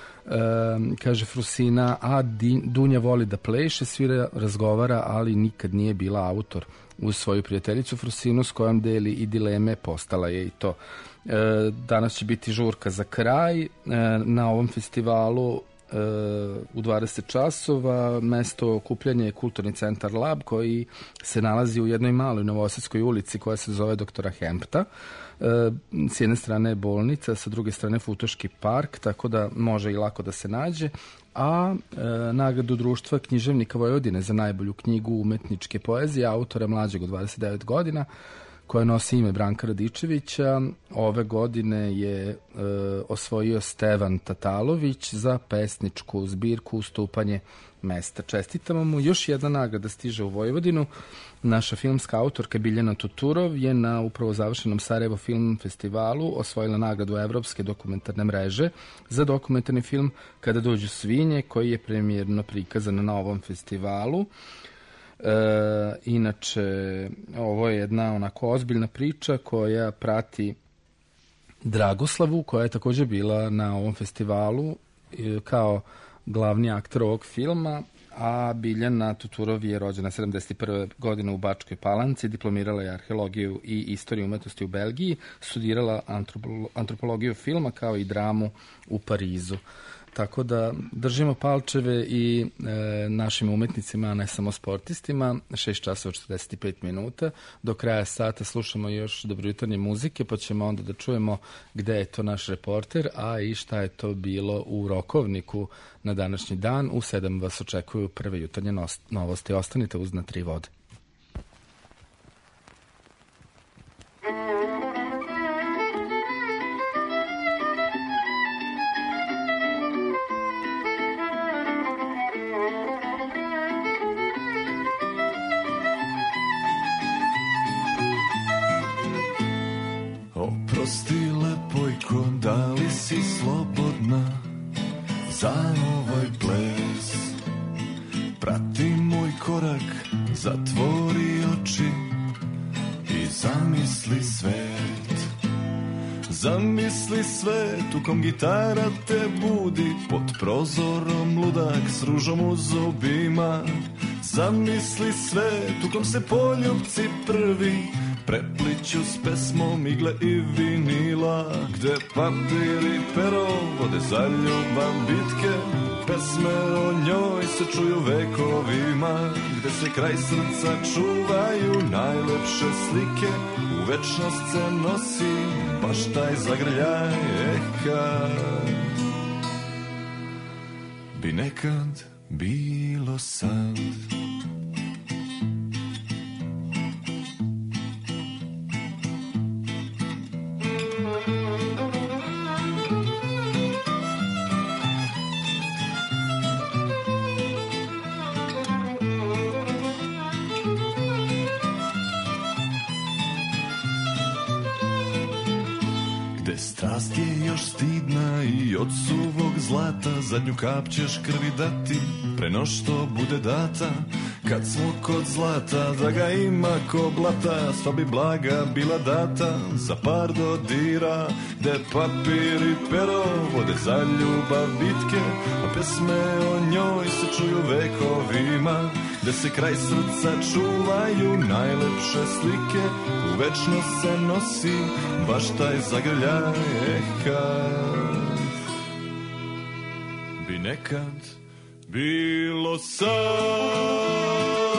Kaže Frusina, a Dunja voli da pleše, svira, razgovara, ali nikad nije bila autor. Uz svoju prijateljicu Frusinu s kojom deli i dileme, postala je i to. Danas će biti žurka za kraj na ovom festivalu u dvadeset časova. Mesto okupljanja je Kulturni centar Lab, koji se nalazi u jednoj maloj Novosadskoj ulici koja se zove doktora Hempta. S jedne strane je bolnica, sa druge strane Futoški park, tako da može i lako da se nađe. A e, nagradu Društva književnika Vojvodine za najbolju knjigu umetničke poezije autora mlađeg od dvadeset devet godina, koja nosi ime Branka Radičevića, ove godine je e, osvojio Stevan Tatalović za pesničku zbirku Ustupanje mesta. Čestitamo mu. Još jedna nagrada stiže u Vojvodinu. Naša filmska autorka Biljana Tuturov je na upravo završenom Sarajevo Film Festivalu osvojila nagradu Evropske dokumentarne mreže za dokumentarni film Kada dođu svinje, koji je premijerno prikazan na ovom festivalu. E, inače, ovo je jedna onako ozbiljna priča koja prati Dragoslavu, koja je također bila na ovom festivalu e, kao glavni aktor ovog filma, a Biljana Tuturov je rođena sedamdeset prve godine u Bačkoj Palanci, diplomirala je arheologiju i istoriju umetnosti u Belgiji, studirala antropologiju filma kao i dramu u Parizu. Tako da držimo palčeve i e, našim umetnicima, a ne samo sportistima. šest časova četrdeset pet minuta. Do kraja sata slušamo još dobrojutarnje muzike, pa ćemo onda da čujemo gde je to naš reporter, a i šta je to bilo u Rokovniku na današnji dan. U sedam vas očekuju prve jutarnje novosti. Ostanite uz Na tri vode. Oprosti lepojko, da li si slobodna za ovaj ples? Prati moj korak, zatvori oči i zamisli svet. Zamisli svet u kom gitara te budi, pod prozorom ludak s ružom u zubima. Zamisli svet u kom se poljubci prvi prepliću s pesmom igle i vinila, gde papir i pero vode za ljubav bitke, pesme o njoj se čuju vekovima, gde se kraj srca čuvaju najlepše slike, u večnost se nosi baš taj zagrljaj. Eh, kad bi nekad bilo sad. Strast je još stidna i od suvog zlata zadnju kap ćeš krvi dati pre no što bude data. Kad smo kod zlata da ga ima ko blata, sva bi blaga bila data za par dodira, gde papir i pero vode za ljubav bitke, a pesme o njoj se čuju vekovima, gde se kraj srca čuvaju najlepše slike, u večnost se nosi baš taj zagrljaj. Eh, kad bi nekad bilo sad.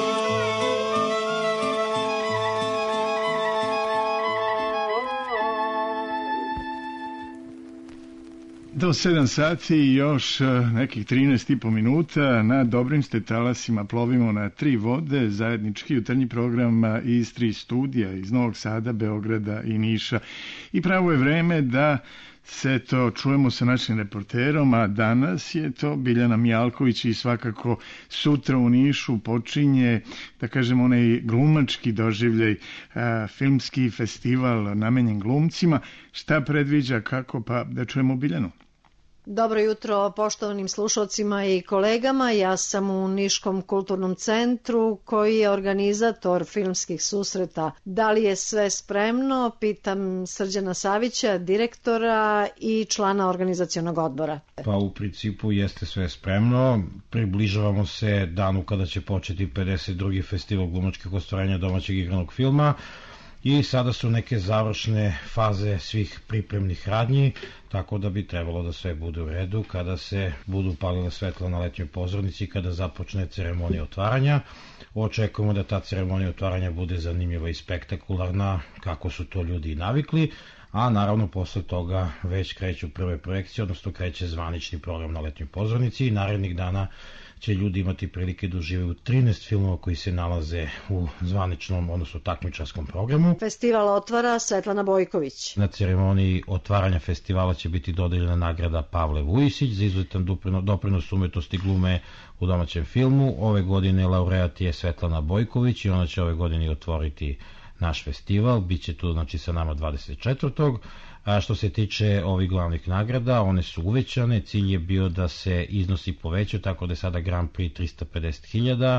Do sedam sati i još nekih trinaest i po minuta na dobrim ste talasima plovimo na tri vode, zajednički jutarnji program iz tri studija, iz Novog Sada, Beograda i Niša. I pravo je vreme da se to čujemo sa našim reporterom, a danas je to Biljana Mijalković i svakako sutra u Nišu počinje, da kažem, onaj glumački doživljaj, a, filmski festival namenjen glumcima. Šta predviđa, kako, pa da čujemo Biljanu. Dobro jutro poštovanim slušalcima i kolegama. Ja sam u Niškom kulturnom centru koji je organizator filmskih susreta. Da li je sve spremno? Pitam Srđana Savića, direktora i člana organizacionog odbora. Pa u principu jeste sve spremno. Približavamo se danu kada će početi pedeset drugi festival glumačkih ostvarenja domaćeg igranog filma. I sada su neke završne faze svih pripremnih radnji, tako da bi trebalo da sve bude u redu kada se budu palile svetla na letnjoj pozornici, kada započne ceremonija otvaranja. Očekujemo da ta ceremonija otvaranja bude zanimljiva i spektakularna, kako su to ljudi i navikli, a naravno posle toga već kreću prve projekcije, odnosno kreće zvanični program na letnjoj pozornici i narednih dana će ljudi imati prilike da uživaju trinaest filmova koji se nalaze u zvaničnom, odnosno takmičarskom programu. Festival otvara Svetlana Bojković. Na ceremoniji otvaranja festivala će biti dodeljena nagrada Pavle Vujisić za izuzetan doprinos umetnosti glume u domaćem filmu. Ove godine laureat je Svetlana Bojković i ona će ove godine otvoriti naš festival. Biće tu, znači, sa nama dvadeset četvrtog A što se tiče ovih glavnih nagrada, one su uvećane, cilj je bio da se iznosi povećaju, tako da je sada Grand Prix trista pedeset hiljada,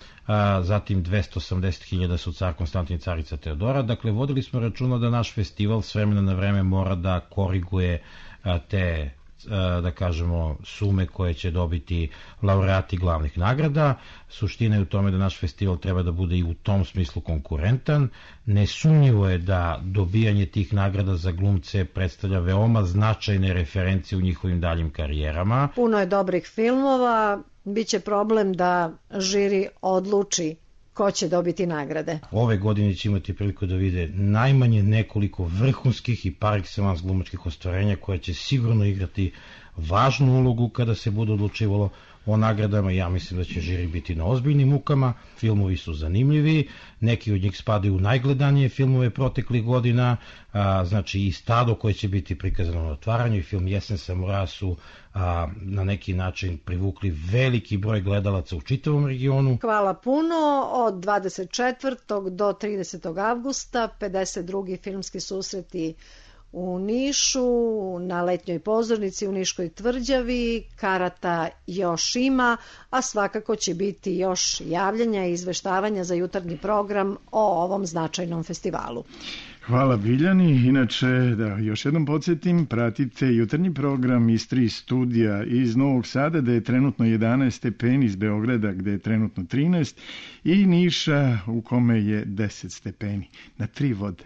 zatim dvesta osamdeset hiljada su car Konstantin i carica Teodora. Dakle, vodili smo računa da naš festival s vremena na vreme mora da koriguje te da kažemo, sume koje će dobiti laureati glavnih nagrada. Suština je u tome da naš festival treba da bude i u tom smislu konkurentan. Nesumnjivo je da dobijanje tih nagrada za glumce predstavlja veoma značajne referencije u njihovim daljim karijerama. Puno je dobrih filmova, biće problem da žiri odluči ko će dobiti nagrade. Ove godine će imati priliku da vide najmanje nekoliko vrhunskih i par excellence glumačkih ostvarenja koja će sigurno igrati važnu ulogu kada se bude odlučivalo o nagradama. Ja mislim da će žiri biti na ozbiljnim mukama. Filmovi su zanimljivi, neki od njih spadaju u najgledanije filmove proteklih godina, a, znači i Stado koje će biti prikazano na otvaranju i film Jesen samuraja su a, na neki način privukli veliki broj gledalaca u čitavom regionu. Hvala puno. Od dvadeset četvrtog do tridesetog avgusta pedeset drugi filmski susreti u Nišu, na letnjoj pozornici u Niškoj tvrđavi. Karata još ima, a svakako će biti još javljanja i izveštavanja za jutarnji program o ovom značajnom festivalu. Hvala Biljani. Inače, da još jednom podsjetim, pratite jutarnji program iz tri studija iz Novog Sada, da je trenutno jedanaest stepeni, iz Beograda gde je trenutno trinaest i Niša u kome je deset stepeni. Na tri vode.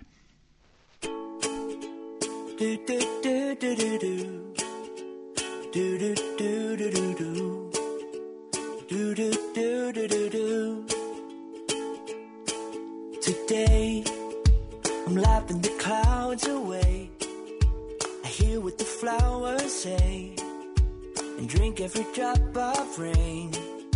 Do do do do do do do do do do do do do do do do do. Today I'm laughing the clouds away. I hear what the flowers say and drink every drop of rain.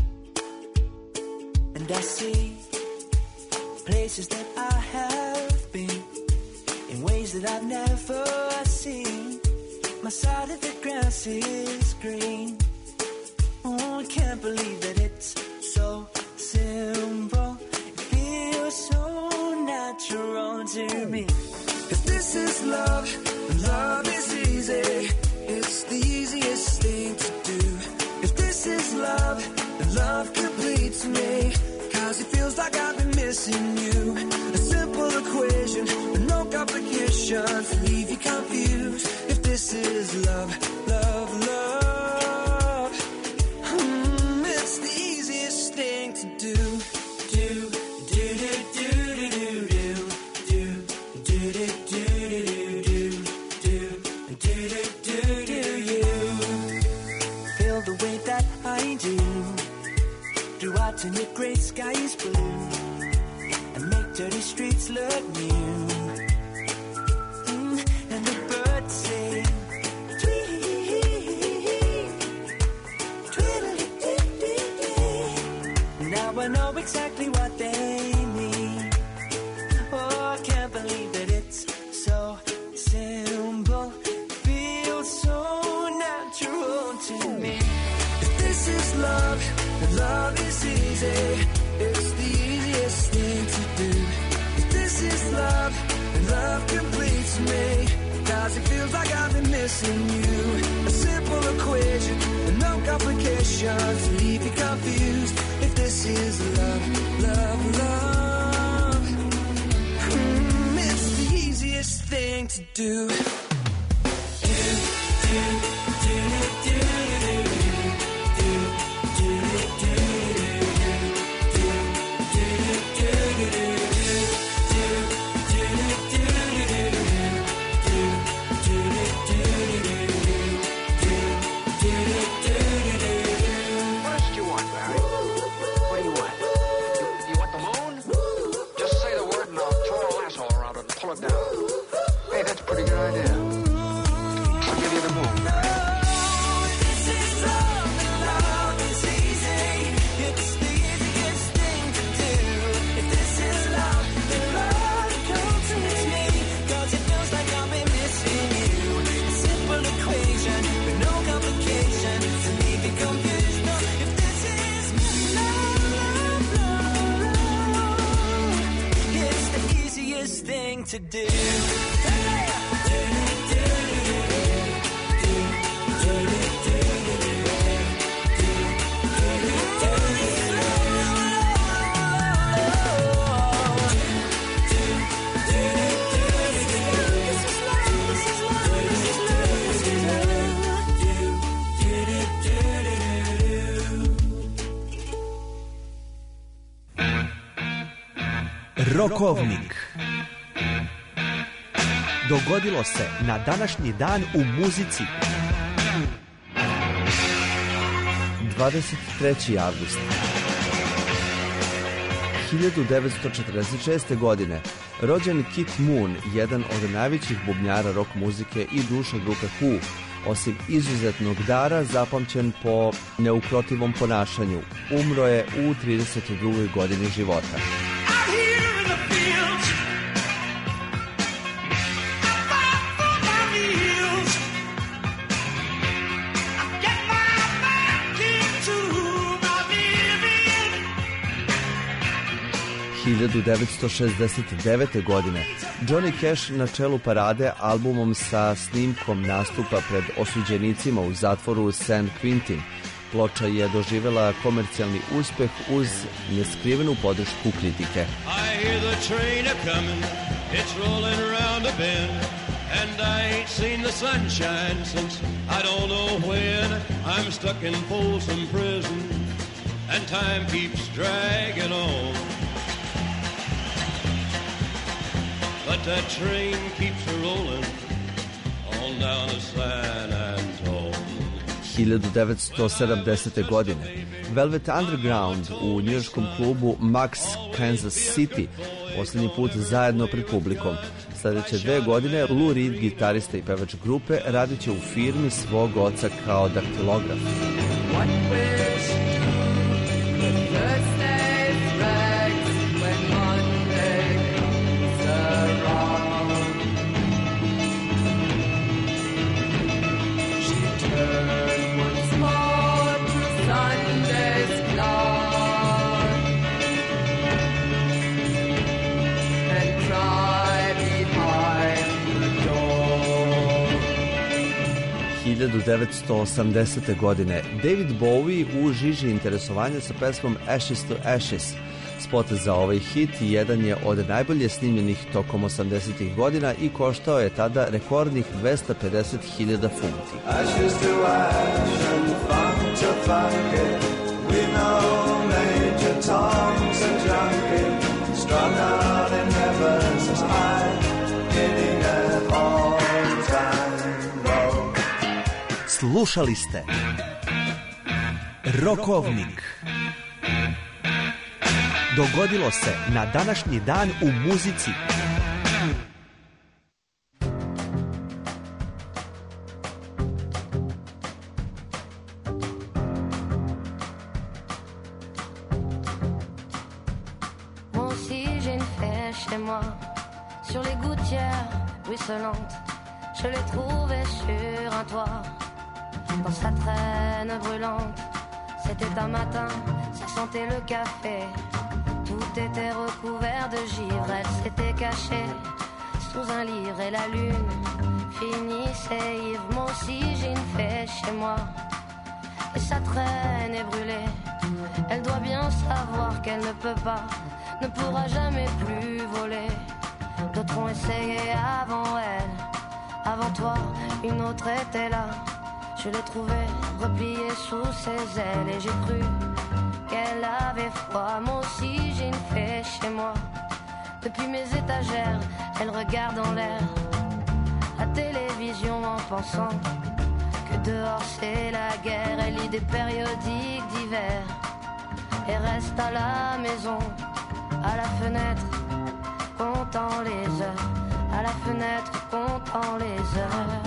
And I see places that I have been in ways that I've never seen. My side of the grass is green. Oh, I can't believe that it's so simple. It feels so natural to me. If this is love, love is easy. It's the easiest thing to do. If this is love, love completes me. Cause it feels like I've been missing you. A simple equation, no complications, leave you confused. If this is love, love, love, mm, it's the easiest thing to do. Do, do, do, do, do, do, do, do, do, do, do, do, do, do, do, you feel the way that I do? Do I turn your gray skies blue and make dirty streets look new? Mm, and the birds sing, tweet, tweet. Now I know exactly what they mean. Oh, I can't believe that it's so simple. Feels so natural to me. If this is love, love is easy. It's the easiest thing to do. If this is love, then love completes me. Cause it feels like I've been missing you. A simple equation, no complications, leave you confused. If this is love, love, love, mm, it's the easiest thing to do. Do, do, do, do, do, do, do, do, do. To do. Rokovnik. Dogodilo se na današnji dan u muzici. dvadeset treći avgust hiljadu devetsto četrdeset šeste. godine rođen Keith Moon, jedan od najvećih bubnjara rock muzike i duša grupe Who, osim izuzetnog dara zapamćen po neukrotivom ponašanju. Umro je u trideset drugoj godini života. hiljadu devetsto šezdeset devete. godine Johnny Cash na čelu parade albumom sa snimkom nastupa pred osuđenicima u zatvoru San Quentin. Ploča je doživjela komercijalni uspeh uz neskrivenu podršku kritike. I hear the train a-comin', it's rolling around a bend, and I ain't seen the sunshine since I don't know when. I'm stuck in Folsom Prison, and time keeps dragging on. But that train keeps rolling on down to San Antone. hiljadu devetsto sedamdesete. godine Velvet Underground u njujorškom klubu Max Kansas City posljednji put zajedno pred publikom. Sljedeće dve godine Lou Reed, gitarista i pevač grupe, radit će u firmi svog oca kao daktilograf. hiljadu devetsto osamdesete. godine David Bowie u žiži interesovanja sa pesmom Ashes to Ashes. Spot za ovaj hit jedan je od najbolje snimljenih tokom osamdesetih godina i koštao je tada rekordnih dvesta pedeset hiljada funti. Ashes to ash and funk to funky, we know Major Tom's a junkie, strung out in heaven's high, hitting at all time low. Slušali ste Rokovnik. Dogodilo se na današnji dan u muzici. Moi aussi j'ai une fée chez moi, sur les gouttières ruisselantes, je l'ai trouvée sur un toit, dans sa traîne brûlante. C'était un matin, ça sentait le café, tout était recouvert de givre. Elle s'était cachée sous un livre et la lune finissait ivre. Moi aussi j'ai une fée chez moi, et sa traîne est brûlée. Elle doit bien savoir qu'elle ne peut pas, ne pourra jamais plus voler. D'autres ont essayé avant elle, avant toi, une autre était là. Je l'ai trouvée repliée sous ses ailes et j'ai cru qu'elle avait froid. Moi aussi j'ai une fée chez moi. Depuis mes étagères, elle regarde en l'air la télévision en pensant que dehors c'est la guerre. Elle lit des périodiques d'hiver et reste à la maison, à la fenêtre, comptant les heures, à la fenêtre, comptant les heures.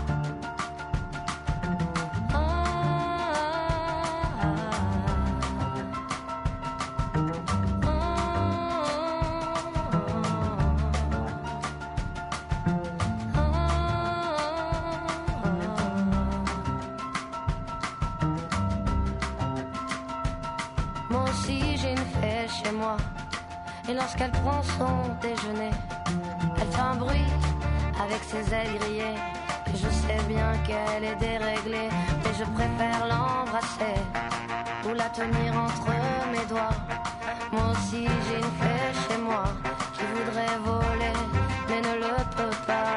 Et lorsqu'elle prend son déjeuner, elle fait un bruit avec ses ailes grillées. Et je sais bien qu'elle est déréglée, mais je préfère l'embrasser ou la tenir entre mes doigts. Moi aussi j'ai une fée chez moi qui voudrait voler, mais ne le peut pas.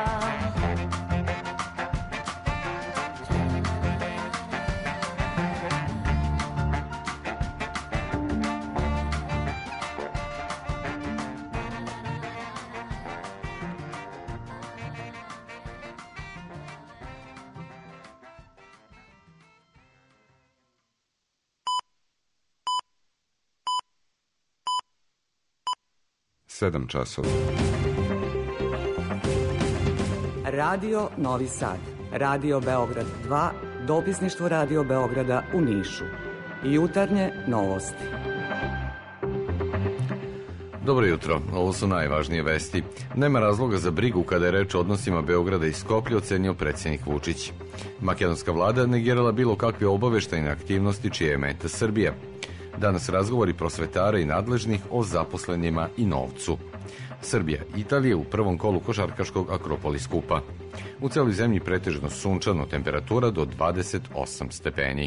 sedam časova. Radio Novi Sad, Radio Beograd dva, dopisništvo Radio Beograda u Nišu. Jutarnje novosti. Dobro jutro, ovo su najvažnije vesti. Nema razloga za brigu kada je reč o odnosima Beograda i Skoplja, ocenio predsjednik Vučić. Makedonska vlada negirala bilo kakve obaveštajne aktivnosti čije je meta Srbija. Danas razgovori prosvetara i nadležnih o zaposlenima i novcu. Srbija i Italija u prvom kolu košarkaškog Akropolis kupa. U celoj zemlji pretežno sunčano, temperatura do dvadeset osam stepeni.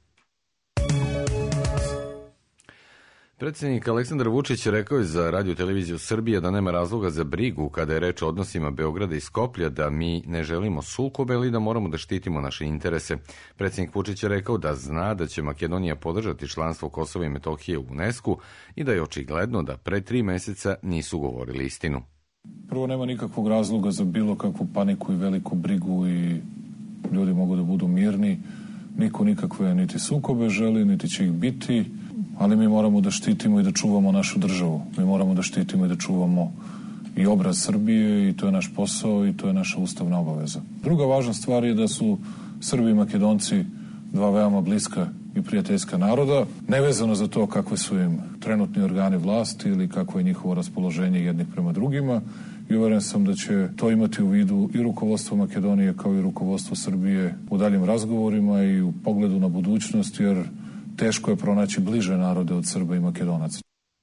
Predsjednik Aleksandar Vučić rekao je za Radio televiziju Srbije da nema razloga za brigu kada je reč o odnosima Beograda i Skoplja, da mi ne želimo sukobe ili da moramo da štitimo naše interese. Predsjednik Vučić je rekao da zna da će Makedonija podržati članstvo Kosova i Metohije u UNESCO i da je očigledno da pre tri meseca nisu govorili istinu. Prvo, nema nikakvog razloga za bilo kakvu paniku i veliku brigu i ljudi mogu da budu mirni. Niko nikakve niti sukobe želi, niti će ih biti. Ali mi moramo da štitimo i da čuvamo našu državu. Mi moramo da štitimo i da čuvamo i obraz Srbije i to je naš posao i to je naša ustavna obaveza. Druga važna stvar je da su Srbi i Makedonci dva veoma bliska i prijateljska naroda, nevezano za to kakve su im trenutni organi vlasti ili kakvo je njihovo raspoloženje jednih prema drugima. I uveren sam da će to imati u vidu i rukovodstvo Makedonije kao i rukovodstvo Srbije u daljim razgovorima i u pogledu na budućnost, jer teško je pronaći bliže narode od Srba i Makedonaca.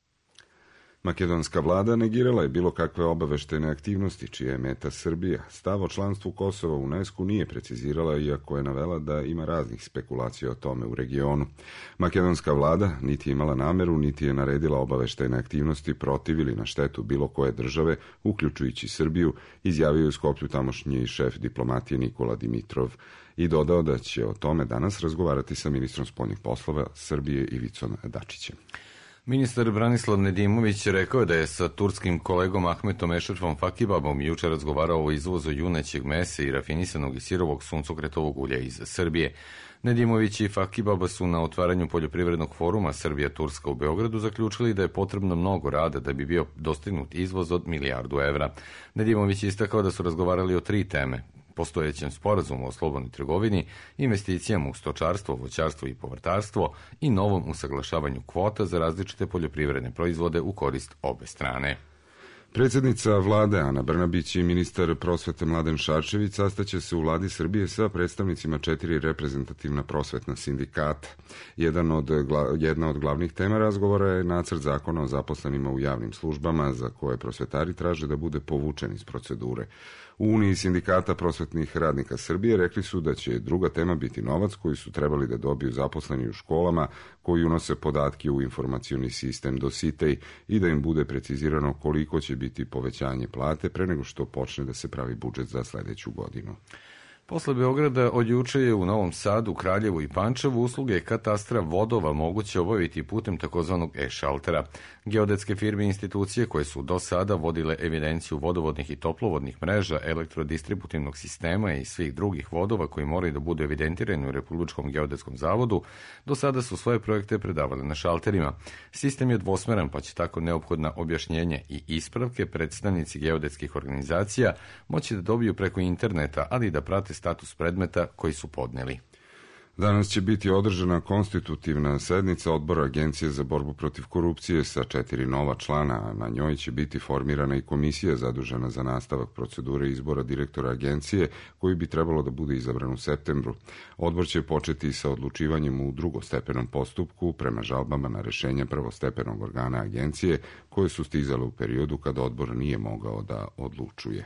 Makedonska vlada negirala je bilo kakve obaveštene aktivnosti čija je meta Srbija. Stav o članstvu Kosova u UNESCO nije precizirala, iako je navela da ima raznih spekulacija o tome u regionu. Makedonska vlada niti je imala nameru, niti je naredila obaveštene aktivnosti protiv ili na štetu bilo koje države, uključujući Srbiju, izjavio je u Skoplju tamošnji šef diplomatije Nikola Dimitrov i dodao da će o tome danas razgovarati sa ministrom spoljnih poslova Srbije Ivicom Dačićem. Ministar Branislav Nedimović rekao je da je sa turskim kolegom Ahmetom Eşrefom Fakibabom juče razgovarao o izvozu junećeg mesa i rafinisanog i sirovog suncokretovog ulja iz Srbije. Nedimović i Fakibaba su na otvaranju poljoprivrednog foruma Srbija-Turska u Beogradu zaključili da je potrebno mnogo rada da bi bio dostignut izvoz od milijardu evra. Nedimović je istakao da su razgovarali o tri teme: postojećem sporazumu o slobodnoj trgovini, investicijama u stočarstvo, voćarstvo i povrtarstvo i novom usaglašavanju kvota za različite poljoprivredne proizvode u korist obe strane. Predsjednica vlade Ana Brnabić i ministar prosvete Mladen Šarčević sastaće se u vladi Srbije sa predstavnicima četiri reprezentativna prosvetna sindikata. Jedan od, jedna od glavnih tema razgovora je nacrt zakona o zaposlenima u javnim službama, za koje prosvetari traže da bude povučen iz procedure. U Uniji sindikata prosvetnih radnika Srbije rekli su da će druga tema biti novac koji su trebali da dobiju zaposleni u školama koji unose podatke u informacioni sistem Dositej i da im bude precizirano koliko će biti povećanje plate pre nego što počne da se pravi budžet za sledeću godinu. Posle Beograda od juče je u Novom Sadu, Kraljevu i Pančevu usluge katastra vodova moguće obaviti putem takozvanog e-šaltera. Geodetske firme i institucije koje su do sada vodile evidenciju vodovodnih i toplovodnih mreža, elektrodistributivnog sistema i svih drugih vodova koji moraju da budu evidentirani u Republičkom geodetskom zavodu, do sada su svoje projekte predavali na šalterima. Sistem je dvosmeran, pa će tako neophodna objašnjenje i ispravke predstavnici geodetskih organizacija moći da dobiju preko interneta, ali i da prate status predmeta koji su podneli. Danas će biti održana konstitutivna sednica odbora Agencije za borbu protiv korupcije sa četiri nova člana, a na njoj će biti formirana i komisija zadužena za nastavak procedure izbora direktora agencije, koji bi trebalo da bude izabran u septembru. Odbor će početi sa odlučivanjem u drugostepenom postupku prema žalbama na rešenje prvostepenog organa agencije, koje su stizale u periodu kada odbor nije mogao da odlučuje.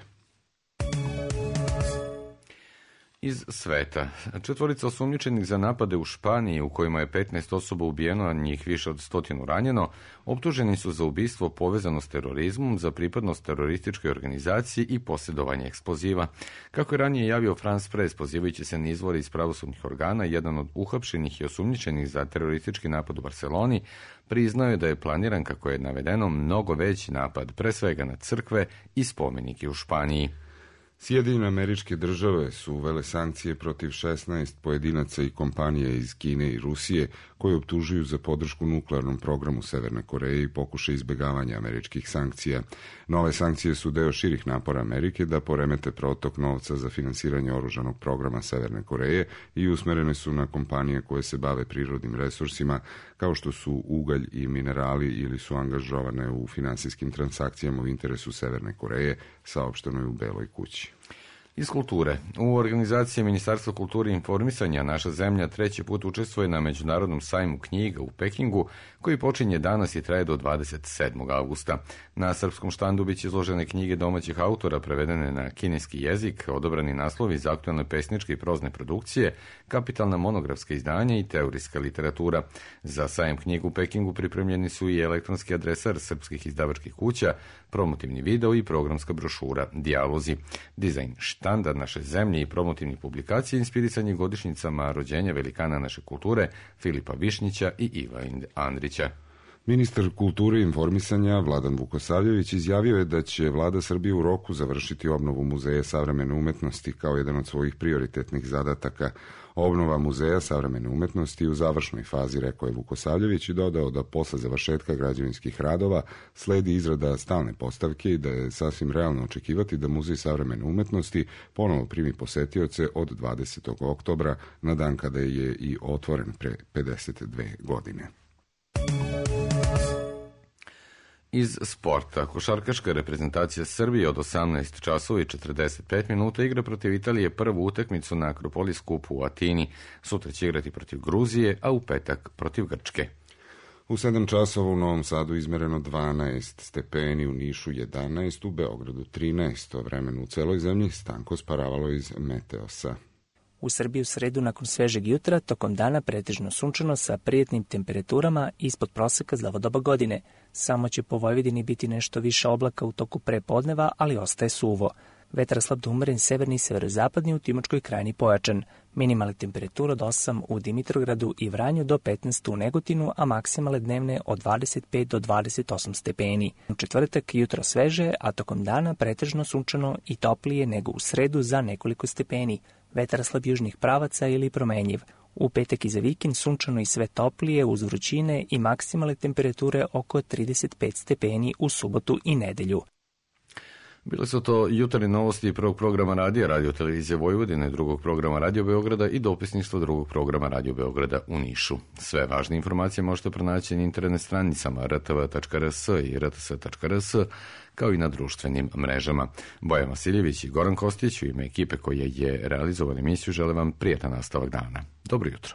Iz sveta. Četvorica osumnjičenih za napade u Španiji, u kojima je petnaest osoba ubijeno, a njih više od stotinu ranjeno, optuženi su za ubistvo povezano s terorizmom, za pripadnost terorističkoj organizaciji i posjedovanje eksploziva. Kako je ranije javio France Press, pozivajući se na izvore iz pravosudnih organa, jedan od uhapšenih i osumnjičenih za teroristički napad u Barseloni priznao je da je planiran, kako je navedeno, mnogo veći napad, pre svega na crkve i spomenike u Španiji. Sjedinjene Američke Države su uvele sankcije protiv šesnaest pojedinaca i kompanija iz Kine i Rusije koje optužuju za podršku nuklearnom programu Severne Koreje i pokušaj izbegavanja američkih sankcija. Nove sankcije su deo širih napora Amerike da poremete protok novca za finansiranje oružanog programa Severne Koreje i usmerene su na kompanije koje se bave prirodnim resursima kao što su ugalj i minerali ili su angažovane u finansijskim transakcijama u interesu Severne Koreje, saopšteno je u Beloj kući. Iz kulture. U organizaciji Ministarstva kulture i informisanja naša zemlja treći put učestvuje na Međunarodnom sajmu knjiga u Pekingu, koji počinje danas i traje do dvadeset sedmog avgusta. Na srpskom štandu biće izložene knjige domaćih autora prevedene na kineski jezik, odabrani naslovi za aktualne pesničke i prozne produkcije, kapitalna monografska izdanja i teorijska literatura. Za sajam knjiga u Pekingu pripremljeni su i elektronski adresar srpskih izdavačkih kuća, promotivni video i programska brošura Dijalozi. Dizajn štanda naše zemlje i promotivnih publikacija inspirisan je godišnjicama rođenja velikana naše kulture Filipa Višnjića i Iva Andrića. Ministar kulture i informisanja Vladan Vukosavljević izjavio je da će Vlada Srbije u roku završiti obnovu Muzeja savremene umetnosti kao jedan od svojih prioritetnih zadataka. Obnova Muzeja savremene umetnosti u završnoj fazi, rekao je Vukosavljević i dodao da posle završetka građevinskih radova sledi izrada stalne postavke i da je sasvim realno očekivati da Muzej savremene umetnosti ponovo primi posetioce od dvadesetog oktobra na dan kada je i otvoren pre pedeset dve godine. Iz sporta, košarkaška reprezentacija Srbije od osamnaest časova i četrdeset pet minuta igra protiv Italije prvu utakmicu na Akropolis kupu u Atini. Sutra će igrati protiv Gruzije, a u petak protiv Grčke. U sedam časova u Novom Sadu izmereno dvanaest stepeni, u Nišu jedanaest, u Beogradu trinaest. O vremenu u celoj zemlji Stanko Sparavalo iz Meteosa. U Srbiji u sredu nakon svežeg jutra, tokom dana pretežno sunčano sa prijetnim temperaturama ispod proseka za ovo doba godine. Samo će po Vojvodini biti nešto više oblaka u toku prepodneva, ali ostaje suvo. Vetar slab do umeren severni i severozapadni, u Timočkoj krajini pojačan. Minimalne temperature od osam u Dimitrogradu i Vranju do petnaest u Negotinu, a maksimale dnevne od dvadeset pet do dvadeset osam stepeni. U četvrtak jutro sveže, a tokom dana pretežno sunčano i toplije nego u sredu za nekoliko stepeni. Vetar slab južnih pravaca ili promenjiv. U petak i za vikend sunčano i sve toplije uz vrućine i maksimalne temperature oko trideset pet stepeni u subotu i nedelju. Bile su to jutarnje novosti prvog programa radija Radio Televizije Vojvodine, drugog programa Radio Beograda i dopisništvo drugog programa Radio Beograda u Nišu. Sve važne informacije možete pronaći na internet stranicama r t v tačka r s i r t s tačka r s, kao i na društvenim mrežama. Bojan Vasiljević i Goran Kostić u ime ekipe koja je realizovala emisiju žele vam prijatan nastavak dana. Dobro jutro.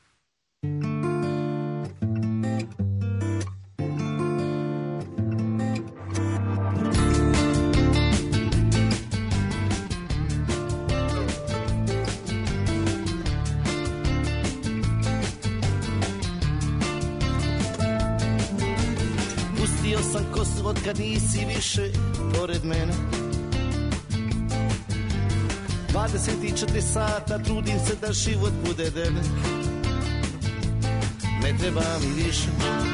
Pustio sam kosu od kad nisi više pored mene. dvadeset četiri sata trudim se da život bude debel. Ne treba mi više,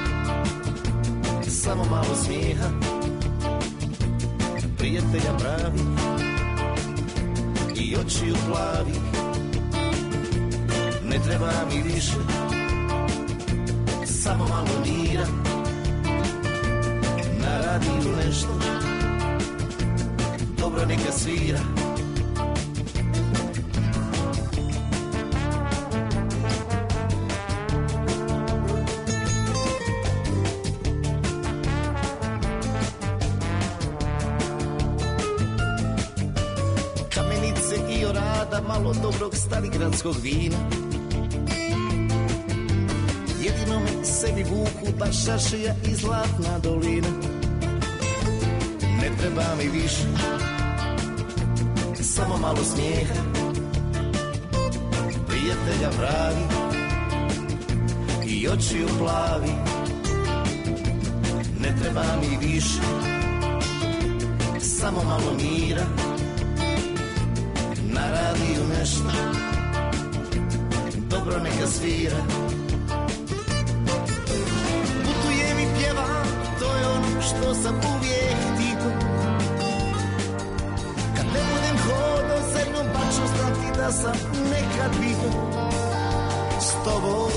samo malo smijeha, prijatelja pravi i očiju plavi. Ne treba mi više, samo malo mira, na radiju nešto dobro neka svira. Kamenice i orada, malo dobrog starigradskog vina. Jedino me sebi vuku baš šašija i zlatna dolina. Ne treba mi više, samo malo smijeha, prijatelja pravi i očiju plavi. Ne treba mi više, samo malo mira, na radiju nešto dobro neka svira. Putujem i pjevam, to je ono što sam uvijek htio. Kad ne budem hodao da sam nekad bio s tobom.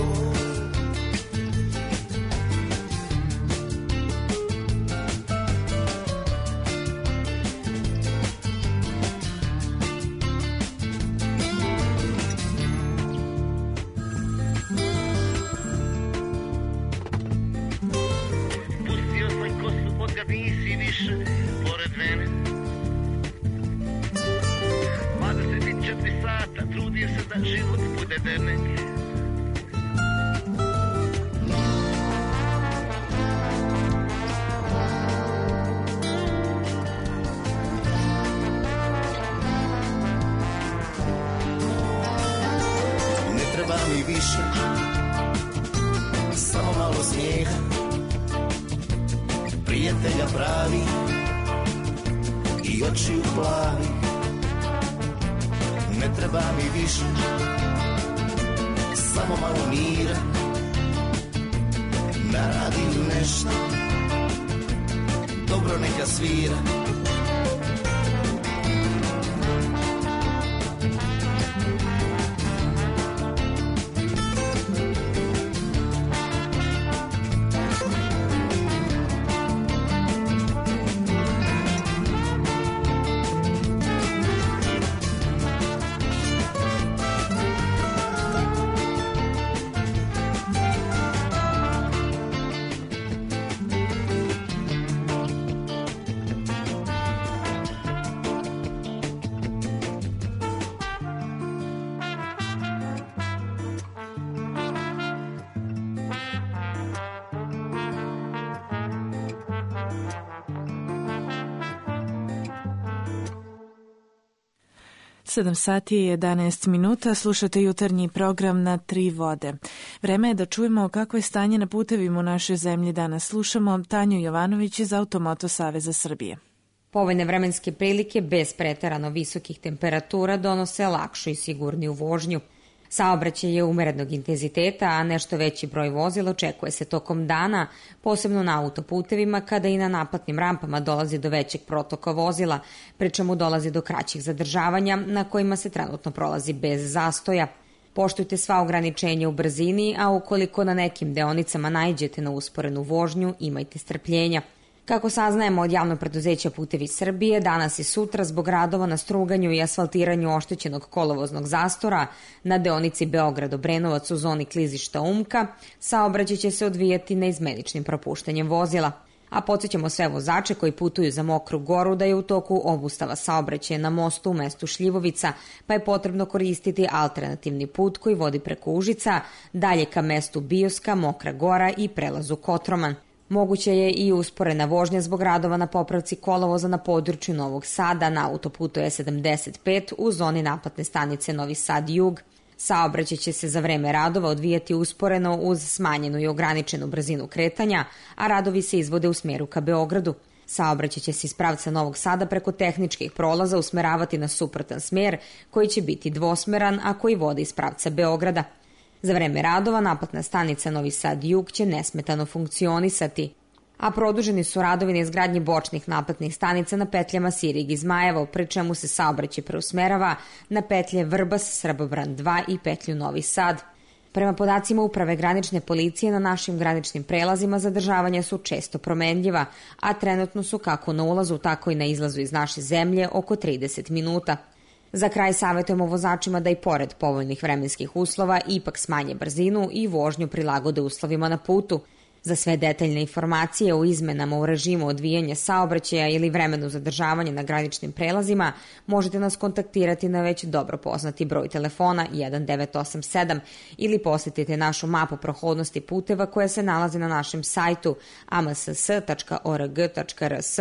sedam sati i jedanaest minuta, slušate jutarnji program na Tri vode. Vreme je da čujemo kako je stanje na putevima u našoj zemlji danas. Slušamo Tanju Jovanović iz Automoto Saveza Srbije. Povoljne vremenske prilike bez preterano visokih temperatura donose lakšu i sigurniju vožnju. Saobraćaj je umerenog intenziteta, a nešto veći broj vozila očekuje se tokom dana, posebno na autoputevima kada i na naplatnim rampama dolazi do većeg protoka vozila, pri čemu dolazi do kraćih zadržavanja na kojima se trenutno prolazi bez zastoja. Poštujte sva ograničenja u brzini, a ukoliko na nekim deonicama naiđete na usporenu vožnju, imajte strpljenja. Kako saznajemo od javnog preduzeća Putevi Srbije, danas i sutra zbog radova na struganju i asfaltiranju oštećenog kolovoznog zastora na deonici Beograd-Obrenovac u zoni klizišta Umka, saobraćaj će se odvijati neizmeničnim propuštanjem vozila. A podsjećamo sve vozače koji putuju za Mokru Goru da je u toku obustava saobraćaja na mostu u mestu Šljivovica, pa je potrebno koristiti alternativni put koji vodi preko Užica, dalje ka mestu Bioska, Mokra Gora i prelazu Kotroman. Moguće je i usporena vožnja zbog radova na popravci kolovoza na području Novog Sada na autoputu E sedamdeset pet u zoni naplatne stanice Novi Sad Jug. Saobraćaj će se za vreme radova odvijati usporeno uz smanjenu i ograničenu brzinu kretanja, a radovi se izvode u smeru ka Beogradu. Saobraćaj će se iz pravca Novog Sada preko tehničkih prolaza usmeravati na suprotan smer koji će biti dvosmeran, a koji vodi iz pravca Beograda. Za vreme radova naplatna stanica Novi Sad Jug će nesmetano funkcionisati, a produženi su radovi na izgradnji bočnih naplatnih stanica na petljama Sirig i Zmajevo, pri čemu se saobraćaj preusmerava na petlje Vrbas, Srbobran dva i petlju Novi Sad. Prema podacima Uprave granične policije, na našim graničnim prelazima zadržavanja su često promenljiva, a trenutno su kako na ulazu, tako i na izlazu iz naše zemlje oko trideset minuta. Za kraj savjetujemo vozačima da i pored povoljnih vremenskih uslova ipak smanje brzinu i vožnju prilagode uslovima na putu. Za sve detaljne informacije o izmenama u režimu odvijanja saobraćaja ili vremenu zadržavanja na graničnim prelazima možete nas kontaktirati na već dobro poznati broj telefona jedan devet osam sedam ili posjetite našu mapu prohodnosti puteva koja se nalazi na našem sajtu a m s s tačka o r g tačka r s.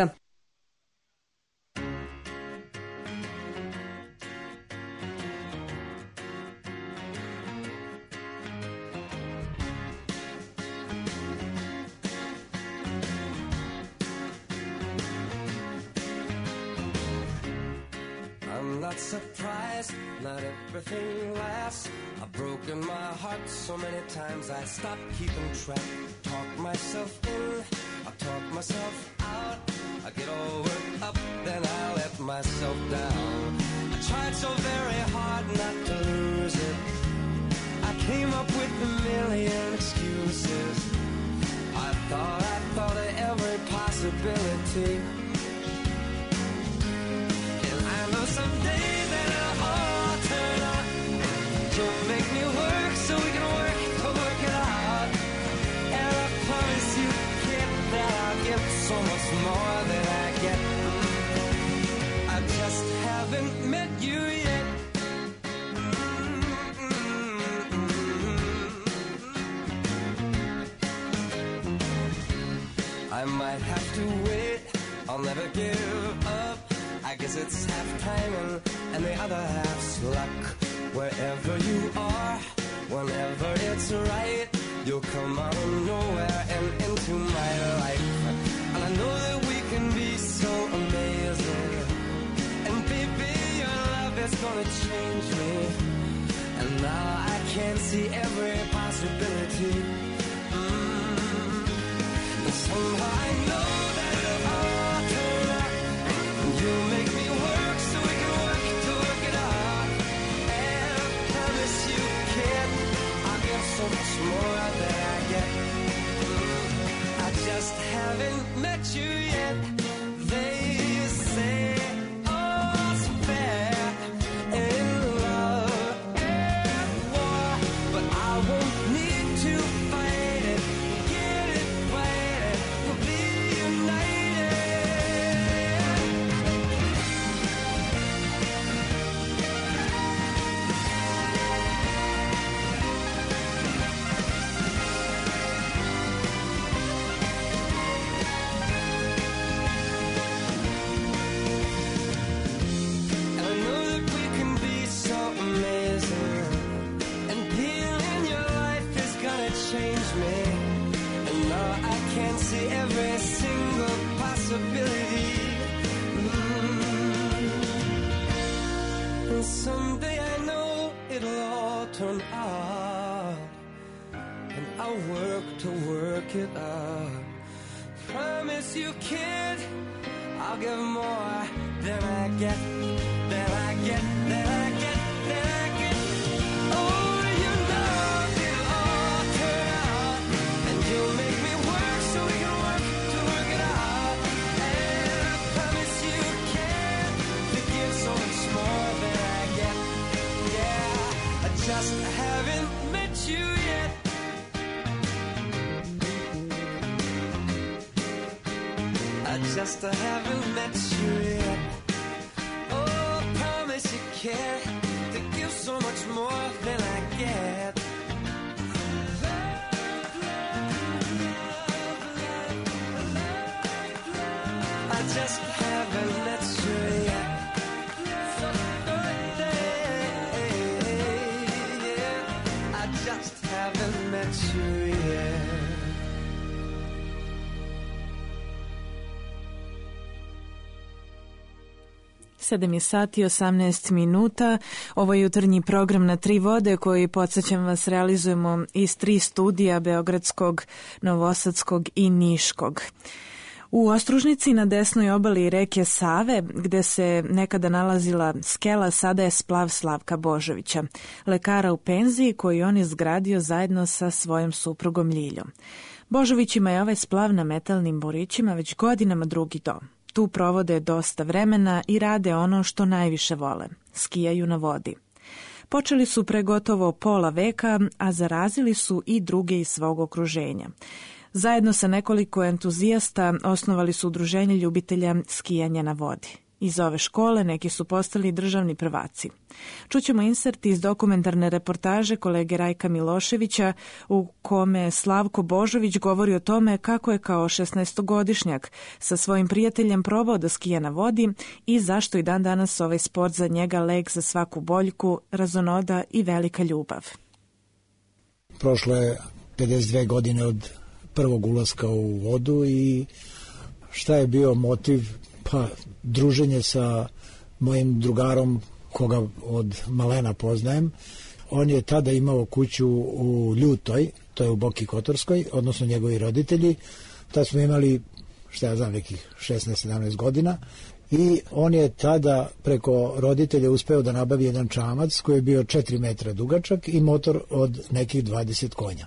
Not surprised, not everything lasts. I've broken my heart so many times I stopped keeping track. Talk myself in, I talk myself out. I get all worked up, then I let myself down. I tried so very hard million excuses. I thought, I thought of every possibility. And I know someday that it'll all turn out. You'll make me work so we can work to work it out. And I promise you, kid, that I'll give so much more than I get. I just haven't met you yet. I might have to wait, I'll never give up. I guess it's half timing and the other half's luck. Wherever you are, whenever it's right, you'll come out of nowhere and into my life. And I know that we can be so amazing. And baby, your love is gonna change me. And now I can see every possibility. Somehow I know that it'll all turn out. You make me work so we can work to work it out. And I promise you, kid, I'll give so much more than I get. I just haven't met you yet. They say all's fair in love and war, but I won't need to fight it. Get it right. We'll be united. And I know that we can be so amazing. And being in your life is gonna change me. And now I can see every single possibility. Mm. And someday I know it'll all turn out. And I'll work to work it out. Promise you, kid, I'll give more than I get, than I get, than I get, than I get. Oh, you know it'll all turn out. And you'll make me work so we can work to work it out. And I promise you, kid, to give so much more than I get. Yeah, I just haven't met you yet. I just haven't met you yet. Oh, I promise you, kid, to give so much more than I get. I just haven't met you yet. Yeah, I just haven't met you yet. sedam je sati i osamnaest minuta. Ovo je jutarnji program na tri vode koji, podsjećam vas, realizujemo iz tri studija Beogradskog, Novosadskog i Niškog. U Ostružnici na desnoj obali reke Save, gde se nekada nalazila skela, sada je splav Slavka Božovića, lekara u penziji koji on izgradio zajedno sa svojom suprugom Ljiljom. Božovićima je ovaj splav na metalnim borićima već godinama drugi dom. Tu provode dosta vremena i rade ono što najviše vole – skijaju na vodi. Počeli su pre gotovo pola veka, a zarazili su i druge iz svog okruženja. Zajedno sa nekoliko entuzijasta osnovali su udruženje ljubitelja skijanja na vodi. Iz ove škole neki su postali državni prvaci. Čućemo insert iz dokumentarne reportaže kolege Rajka Miloševića u kome Slavko Božović govori o tome kako je kao šesnaestogodišnjak sa svojim prijateljem probao da skija na vodi i zašto i dan danas ovaj sport za njega lek za svaku boljku, razonoda i velika ljubav. Prošlo je pedeset dve godine od prvog ulaska u vodu i šta je bio motiv? Pa druženje sa mojim drugarom koga od malena poznajem. On je tada imao kuću u Ljutoj, to je u Boki Kotorskoj, odnosno njegovi roditelji. Tad smo imali, šta ja znam, nekih šesnaest sedamnaest godina i on je tada preko roditelja uspeo da nabavi jedan čamac koji je bio četiri metra dugačak i motor od nekih dvadeset konja.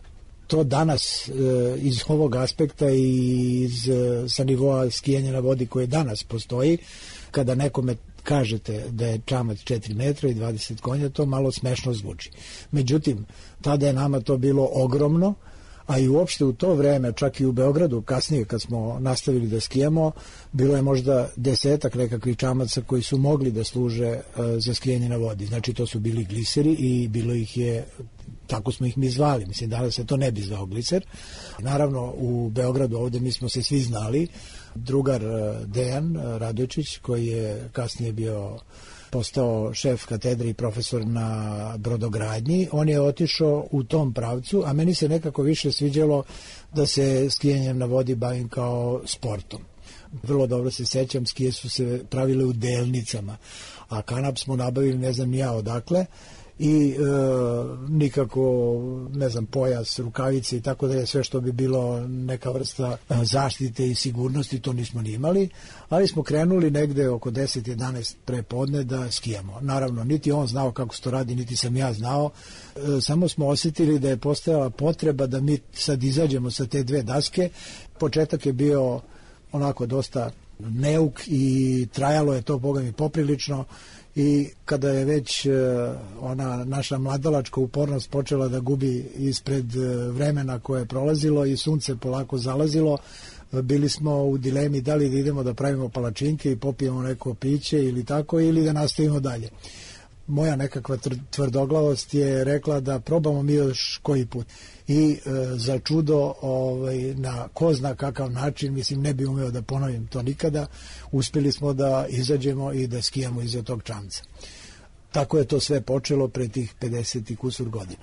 to danas iz ovog aspekta i iz, sa nivoa skijanja na vodi koje danas postoji, kada nekome kažete da je čamac četiri metra i dvadeset konja, to malo smešno zvuči. Međutim, tada je nama to bilo ogromno, a i uopšte u to vreme, čak i u Beogradu, kasnije kad smo nastavili da skijamo, bilo je možda desetak nekakvih čamaca koji su mogli da služe uh, za skijanje na vodi. Znači, to su bili gliseri i bilo ih je, tako smo ih mi zvali. Mislim, danas se to ne bi zvao gliser. Naravno, u Beogradu ovde mi smo se svi znali. Drugar uh, Dejan Radojičić, koji je kasnije bio postao šef katedre i profesor na brodogradnji, on je otišao u tom pravcu, a meni se nekako više sviđalo da se skijanjem na vodi bavim kao sportom. Vrlo dobro se sećam, skije su se pravile u delnicama, a kanap smo nabavili ne znam ja odakle, i e, nikako, ne znam, pojas, rukavice i tako dalje, sve što bi bilo neka vrsta zaštite i sigurnosti, to nismo ni imali, ali smo krenuli negde oko deset jedanaest pre podne da skijamo. Naravno, niti on znao kako se to radi, niti sam ja znao, e, samo smo osjetili da je postojala potreba da mi sad izađemo sa te dve daske. Početak je bio onako dosta neuk i trajalo je to, boga mi, poprilično. I kada je već ona naša mladalačka upornost počela da gubi ispred vremena koje je prolazilo i sunce polako zalazilo, bili smo u dilemi da li da idemo da pravimo palačinke i popijemo neko piće ili tako, ili da nastavimo dalje. Moja nekakva tvrdoglavost je rekla da probamo mi još koji put. I e, za čudo, ovaj, na ko zna kakav način, mislim, ne bi umeo da ponovim to nikada, uspeli smo da izađemo i da skijamo iza tog čamca. Tako je to sve počelo pre tih pedeset i kusur godina.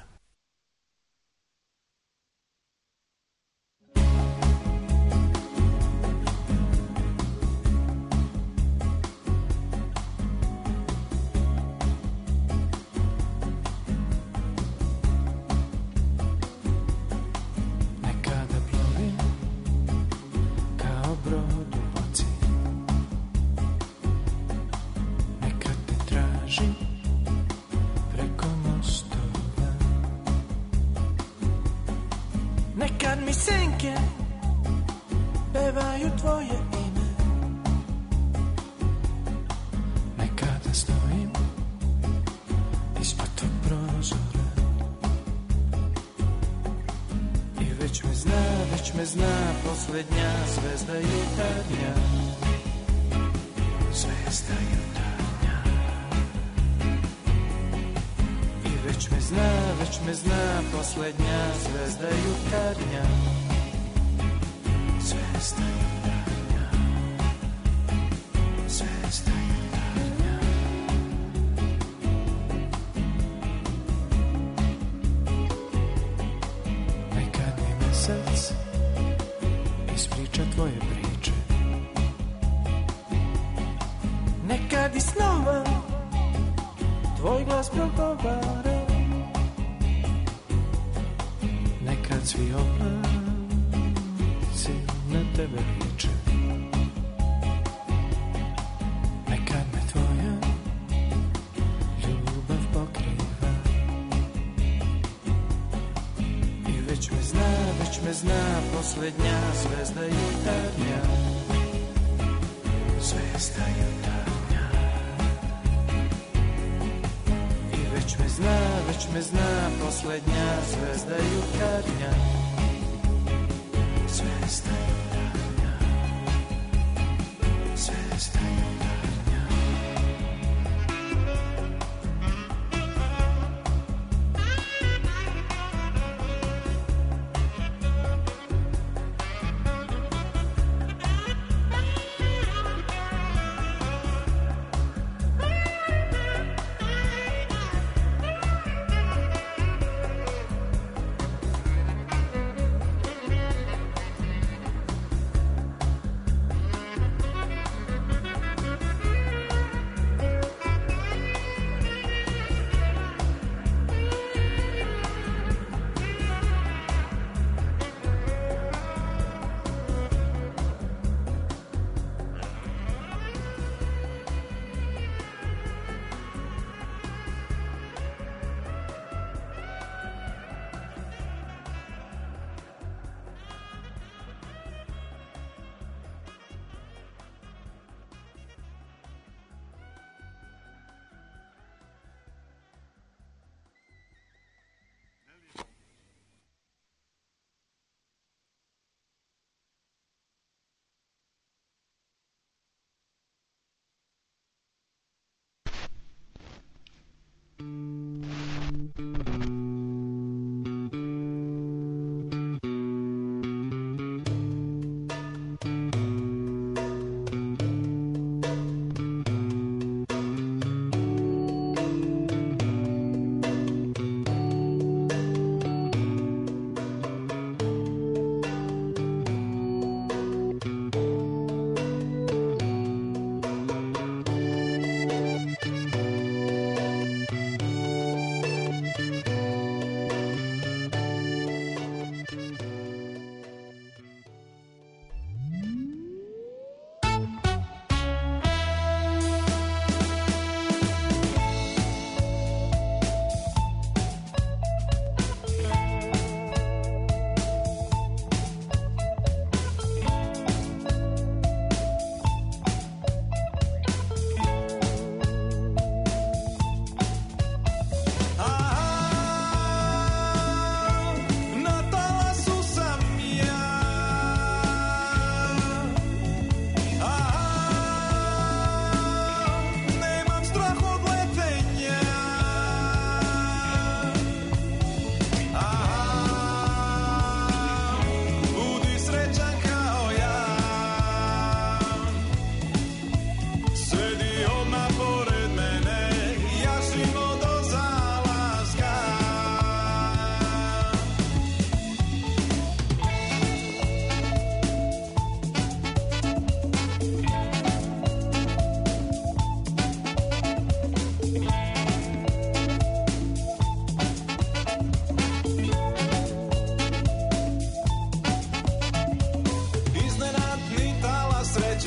Nekad mi senke pevaju tvoje ime, nekada stojim ispod tog prozora i već me zna, već me zna poslednja zvezda jutarnja, zvezda jutarnja. I već me zna, već me zna poslednja zvezda jutarnja, zvezda jutarnja, zvezda jutarnja. Nekad mi mesec ispriča tvoje priče, nekad i snova tvoj glas progovara, nekad svi oblaci na tebe liče, nekad me tvoja ljubav pokriva i već me zna, već me zna poslednja zvezda jutarnja, zvezda jutarnja. I već me zna, već me zna poslednja zvezda jutarnja, zvezda jutarnja, zvezda jutarnja.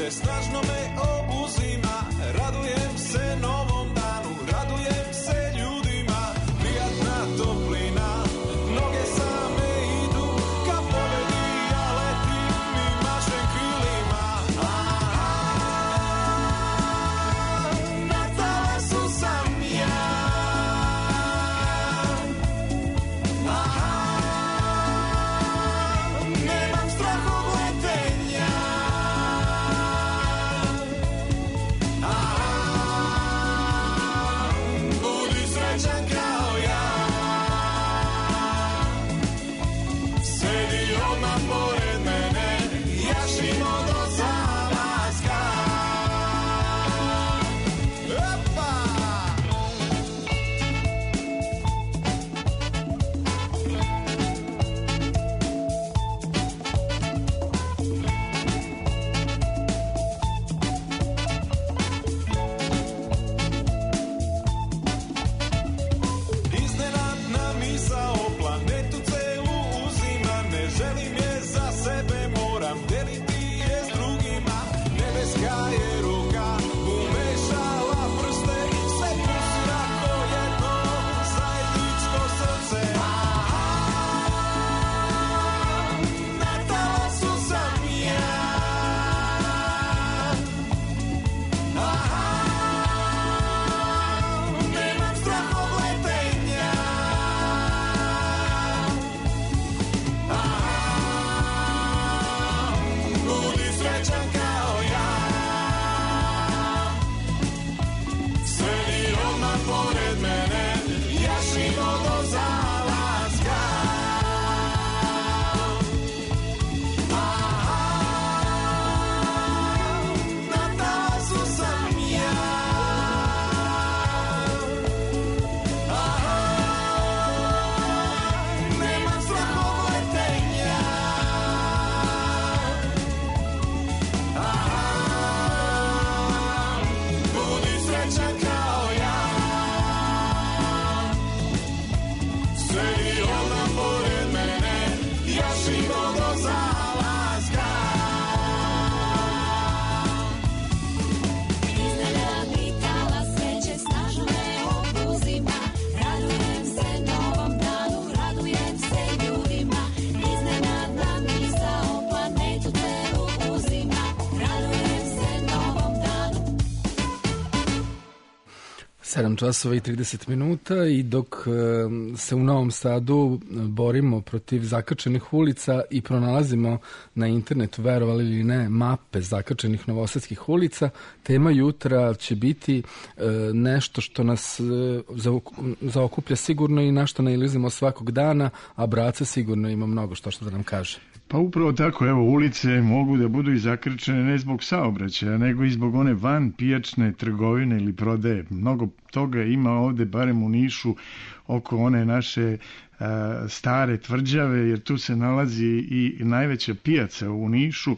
sreće snažno me obuzima, radujem se novom danu, radujem se ljudima, prijatna toplina, noge same idu ka pobedi, ja letim i mašem krilima. Aha, na talasu sam ja. Aha, nemam strah od letenja. Aha, budi srećan kao ja. Sedi odmah pored mene, jašimo do zalaska. Opa! Iznenadna misao planetu celu uzima, ne želim je za sebe, moram deliti je s drugima. Nebeska je ruka umešala prste, sve pulsira ko jedno zajedničko srce. Aha, na talasu sam ja. Aha, nemam strah od letenja. Aha, budi srećan kao ja. Sedi odmah pored mene, jašimo do zalaska. Aha, na talasu sam ja. Aha, nemam strah od letenja. Aha, budi srećan kao ja. Sedi odmah pored mene, jašimo do zalaska. Iznenadni talas sreće snažno me obuzima, radujem se novom danu, radujem se ljudima. Iznenadna misao planetu celu uzima, radujem se novom danu. sedam časova i trideset minuta i dok e, se u Novom Sadu borimo protiv zakačenih ulica i pronalazimo na internetu, verovali ili ne, mape zakačenih novosadskih ulica, tema jutra će biti e, nešto što nas e, zaok- zaokuplja sigurno i na što nailazimo svakog dana, a Braca sigurno ima mnogo što što da nam kaže. Pa upravo tako, evo, ulice mogu da budu i zakrčene ne zbog saobraćaja, nego i zbog one van pijačne trgovine ili prodaje. Mnogo toga ima ovde, barem u Nišu, oko one naše a, stare tvrđave, jer tu se nalazi i najveća pijaca u Nišu,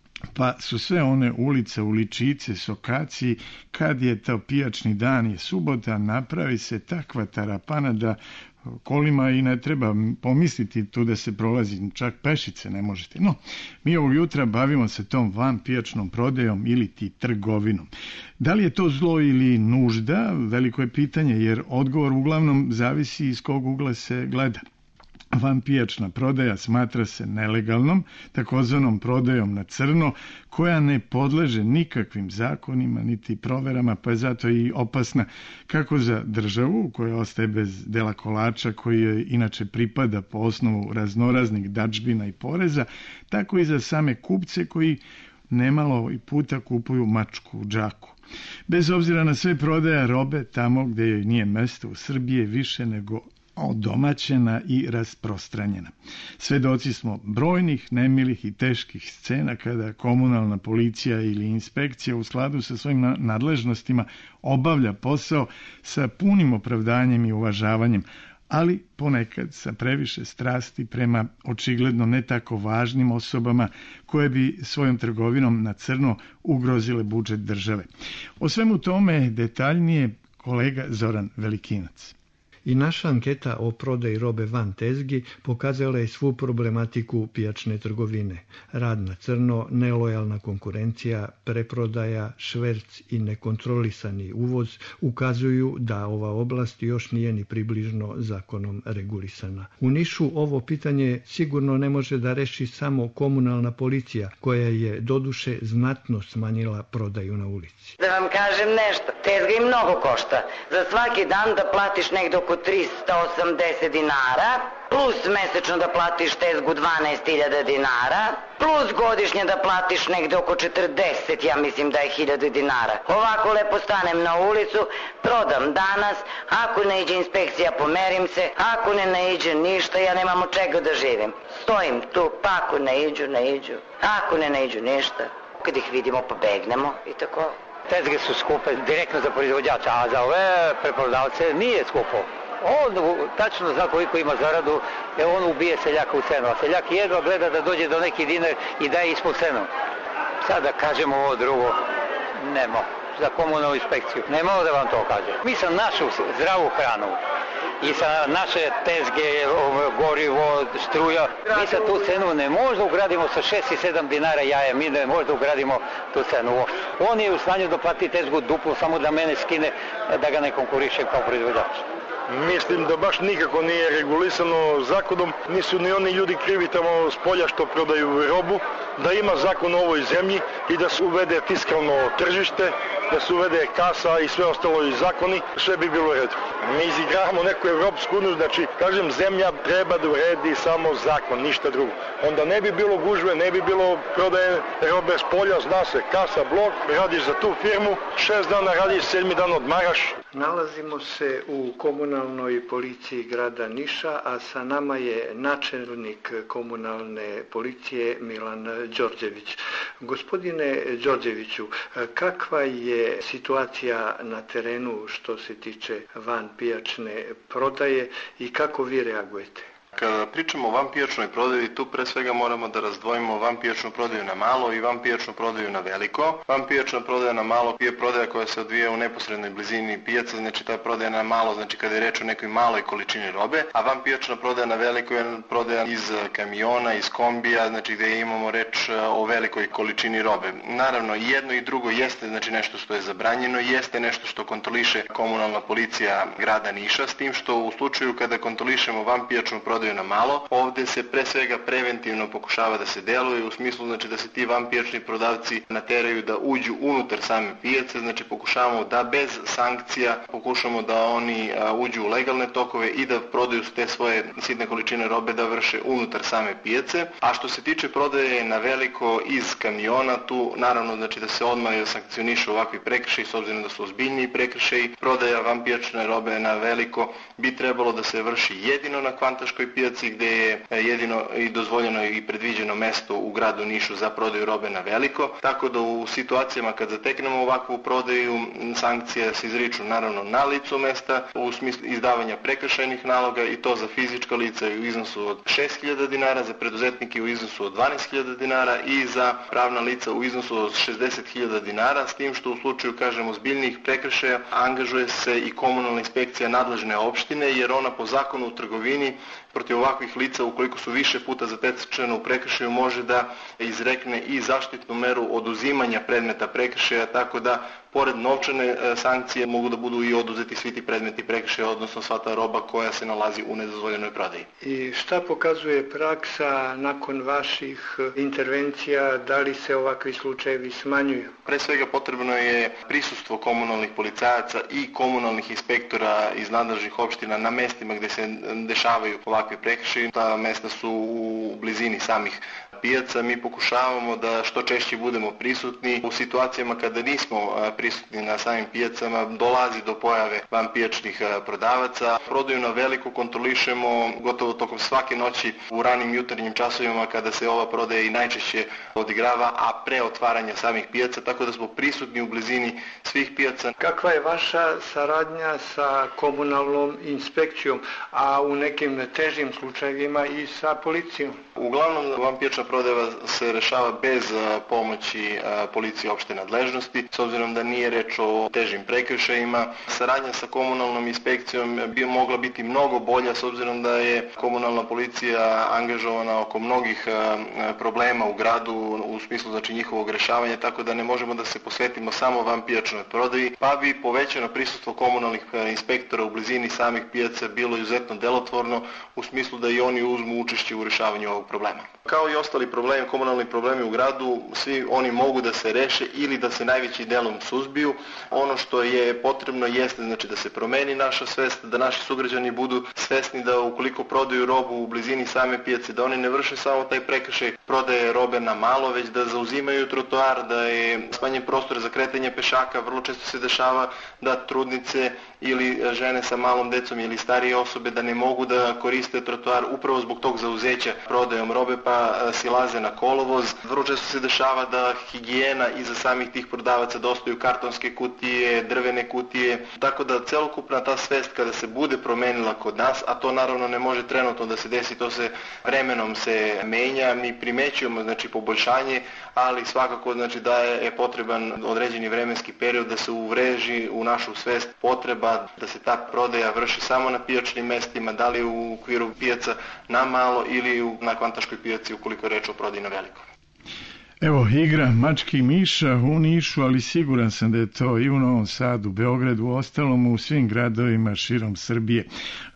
pa su sve one ulice, uličice, sokaci, kad je to pijačni dan, je subota, napravi se takva tarapana da kolima i ne treba pomisliti tu da se prolazi, čak pešice ne možete. No, mi ovog jutra bavimo se tom van pijačnom prodajom ili ti trgovinom. Da li je to zlo ili nužda? Veliko je pitanje, jer odgovor uglavnom zavisi iz kog ugla se gleda. Vanpijačna prodaja smatra se nelegalnom, takozvanom prodajom na crno, koja ne podleže nikakvim zakonima niti proverama, pa je zato i opasna kako za državu koja ostaje bez dela kolača koji je inače pripada po osnovu raznoraznih dažbina i poreza, tako i za same kupce koji nemalo i puta kupuju mačku u džaku. Bez obzira na sve, prodaja robe tamo gde joj nije mesto u Srbiji je više nego odomaćena i rasprostranjena. Svedoci smo brojnih, nemilih i teških scena kada komunalna policija ili inspekcija u skladu sa svojim nadležnostima obavlja posao sa punim opravdanjem i uvažavanjem, ali ponekad sa previše strasti prema očigledno ne tako važnim osobama koje bi svojom trgovinom na crno ugrozile budžet države. O svemu tome detaljnije kolega Zoran Velikinac. I naša anketa o prodaji robe van tezgi pokazala je svu problematiku pijačne trgovine. Rad na crno, nelojalna konkurencija, preprodaja, šverc i nekontrolisani uvoz ukazuju da ova oblast još nije ni približno zakonom regulisana. U Nišu ovo pitanje sigurno ne može da reši samo komunalna policija, koja je doduše znatno smanjila prodaju na ulici. Da vam kažem nešto, tezga i mnogo košta. Za svaki dan da platiš negdje oko trista osamdeset dinara, plus mesečno da platiš tezgu dvanaest hiljada dinara, plus godišnje da platiš negdje oko četrdeset, ja mislim da je hiljadu dinara. Ovako lepo stanem na ulicu, prodam danas, ako ne iđe inspekcija pomerim se, ako ne naiđe ništa, ja nemam od čega da živim. Stojim tu, pa ako ne iđu, ne iđu, ako ne naiđu ništa, kad ih vidimo pobegnemo i tako. Tezge su skupe direktno za proizvođača, a za ove preprodavce nije skupo. On tačno zna koliko ima zaradu, jer on ubije seljaka u cenu, a seljak jedva gleda da dođe do neki dinar i daje ispod cenu. Sad da kažemo ovo drugo, nemo, za komunalnu inspekciju, nemamo da vam to kaže. Mi sa našu zdravu hranu i sa naše tezge, gorivo, struja, mi sa tu cenu ne možda ugradimo sa šest i sedam dinara jaja, mi ne možda ugradimo tu cenu. On je u stanju da plati tezgu duplo samo da mene skine, da ga ne konkurišem kao proizvođač. Mislim da baš nikako nije regulisano zakonom, nisu ni oni ljudi krivi tamo s polja što prodaju robu, da ima zakon u ovoj zemlji i da se uvede fiskalno tržište, da se uvede kasa i sve ostalo i zakoni, sve bi bilo u redu. Mi izigravamo neku Evropsku uniju, znači, kažem, zemlja treba da uredi samo zakon, ništa drugo. Onda ne bi bilo gužve, ne bi bilo prodaje robe s polja, zna se, kasa, blok, radiš za tu firmu, šest dana radiš, sedmi dan odmaraš. Nalazimo se u komunalnoj policiji grada Niša, a sa nama je načelnik komunalne policije Milan Đorđević. Gospodine Đorđeviću, kakva je situacija na terenu što se tiče vanpijačne prodaje i kako vi reagujete? Kada pričamo o vanpijačnoj prodaji, tu pre svega moramo da razdvojimo vanpijačnu prodaju na malo i vanpijačnu prodaju na veliko. Vanpijačna prodaja na malo je prodaja koja se odvija u neposrednoj blizini pijaca, znači ta je prodaja na malo, znači kada je reč o nekoj maloj količini robe, a vanpijačna prodaja na veliko je prodaja iz kamiona, iz kombija, znači gde imamo reč o velikoj količini robe. Naravno, jedno i drugo jeste znači nešto što je zabranjeno, jeste nešto što kontroliše komunalna policija grada Niša, s tim što u slučaju kada kontrolišemo vanpijačnu prodaju na malo, ovde se pre svega preventivno pokušava da se deluje u smislu znači da se ti vanpijačni prodavci nateraju da uđu unutar same pijace, znači pokušavamo da bez sankcija pokušamo da oni a, uđu u legalne tokove i da prodaju te svoje sitne količine robe da vrše unutar same pijace. A što se tiče prodaje na veliko iz kamiona, tu naravno znači da se odmah sankcionišu ovakvi prekršaji s obzirom da su ozbiljniji prekršaji. Prodaja vanpijačne robe na veliko bi trebalo da se vrši jedino na Kvantaškoj pijaci gde je jedino i dozvoljeno i predviđeno mesto u gradu Nišu za prodaju robe na veliko, tako da u situacijama kad zateknemo ovakvu prodaju sankcije se izriču naravno na licu mesta u smislu izdavanja prekršajnih naloga i to za fizička lica u iznosu od šest hiljada dinara, za preduzetnike u iznosu od dvanaest hiljada dinara i za pravna lica u iznosu od šezdeset hiljada dinara, s tim što u slučaju kažemo ozbiljnijih prekršaja angažuje se i komunalna inspekcija nadležne opštine jer ona po zakonu o trgovini protiv ovakvih lica, ukoliko su više puta zatečena u prekršaju, može da izrekne i zaštitnu meru oduzimanja predmeta prekršaja, tako da pored novčane sankcije mogu da budu i oduzeti svi ti predmeti prekršaja, odnosno sva ta roba koja se nalazi u nedozvoljenoj prodaji. I šta pokazuje praksa nakon vaših intervencija, da li se ovakvi slučajevi smanjuju? Pre svega potrebno je prisustvo komunalnih policajaca i komunalnih inspektora iz nadležnih opština na mestima gde se dešavaju ovakve prekršaje. Ta mesta su u blizini samih pijaca. Mi pokušavamo da što češće budemo prisutni. U situacijama kada nismo prisutni na samim pijacama dolazi do pojave vanpijačnih prodavaca. Prodaju na veliko kontrolišemo gotovo tokom svake noći u ranim jutarnjim časovima kada se ova prodaja i najčešće odigrava, a pre otvaranja samih pijaca, tako da smo prisutni u blizini svih pijaca. Kakva je vaša saradnja sa komunalnom inspekcijom, a u nekim težim slučajevima i sa policijom? Uglavnom vanpijačna prodaja se rešava bez pomoći policije opšte nadležnosti, s obzirom da nije reč o težim prekršajima. Saradnja sa komunalnom inspekcijom bi mogla biti mnogo bolja, s obzirom da je komunalna policija angažovana oko mnogih problema u gradu u smislu znači njihovog rešavanja, tako da ne možemo da se posvetimo samo vanpijačnoj prodaji, pa bi povećano prisustvo komunalnih inspektora u blizini samih pijaca bilo izuzetno delotvorno u smislu da i oni uzmu učešće u rešavanju ovog problema. Kao i ostali problemi, komunalni problemi u gradu, svi oni mogu da se reše ili da se najveći delom suzbiju. Ono što je potrebno jeste znači da se promeni naša svest, da naši sugrađani budu svesni da ukoliko prodaju robu u blizini same pijace, da oni ne vrše samo taj prekršaj prodaje robe na malo, već da zauzimaju trotoar, da je smanjen prostor za kretanje pešaka. Vrlo često se dešava da trudnice ili žene sa malom decom ili starije osobe da ne mogu da koriste trotoar upravo zbog tog zauzeća prodajom robe, pa silaze na kolovoz. Vrlo često se dešava da higijena iza samih tih prodavaca dostaju kartonske kutije, drvene kutije, tako da celokupna ta svest kada se bude promenila kod nas, a to naravno ne može trenutno da se desi, to se vremenom se menja, mi primećujemo znači poboljšanje, ali svakako znači da je potreban određeni vremenski period da se uvreži u našu svest potreba da se ta prodaja vrši samo na pijačnim mestima, da li u okviru pijaca na malo ili u, na Kvantaškoj pijaci ukoliko je reč o prodaji na veliko. Evo, igra mački i miša u Nišu, ali siguran sam da je to i u Novom Sadu, Beogradu, ostalom u svim gradovima širom Srbije.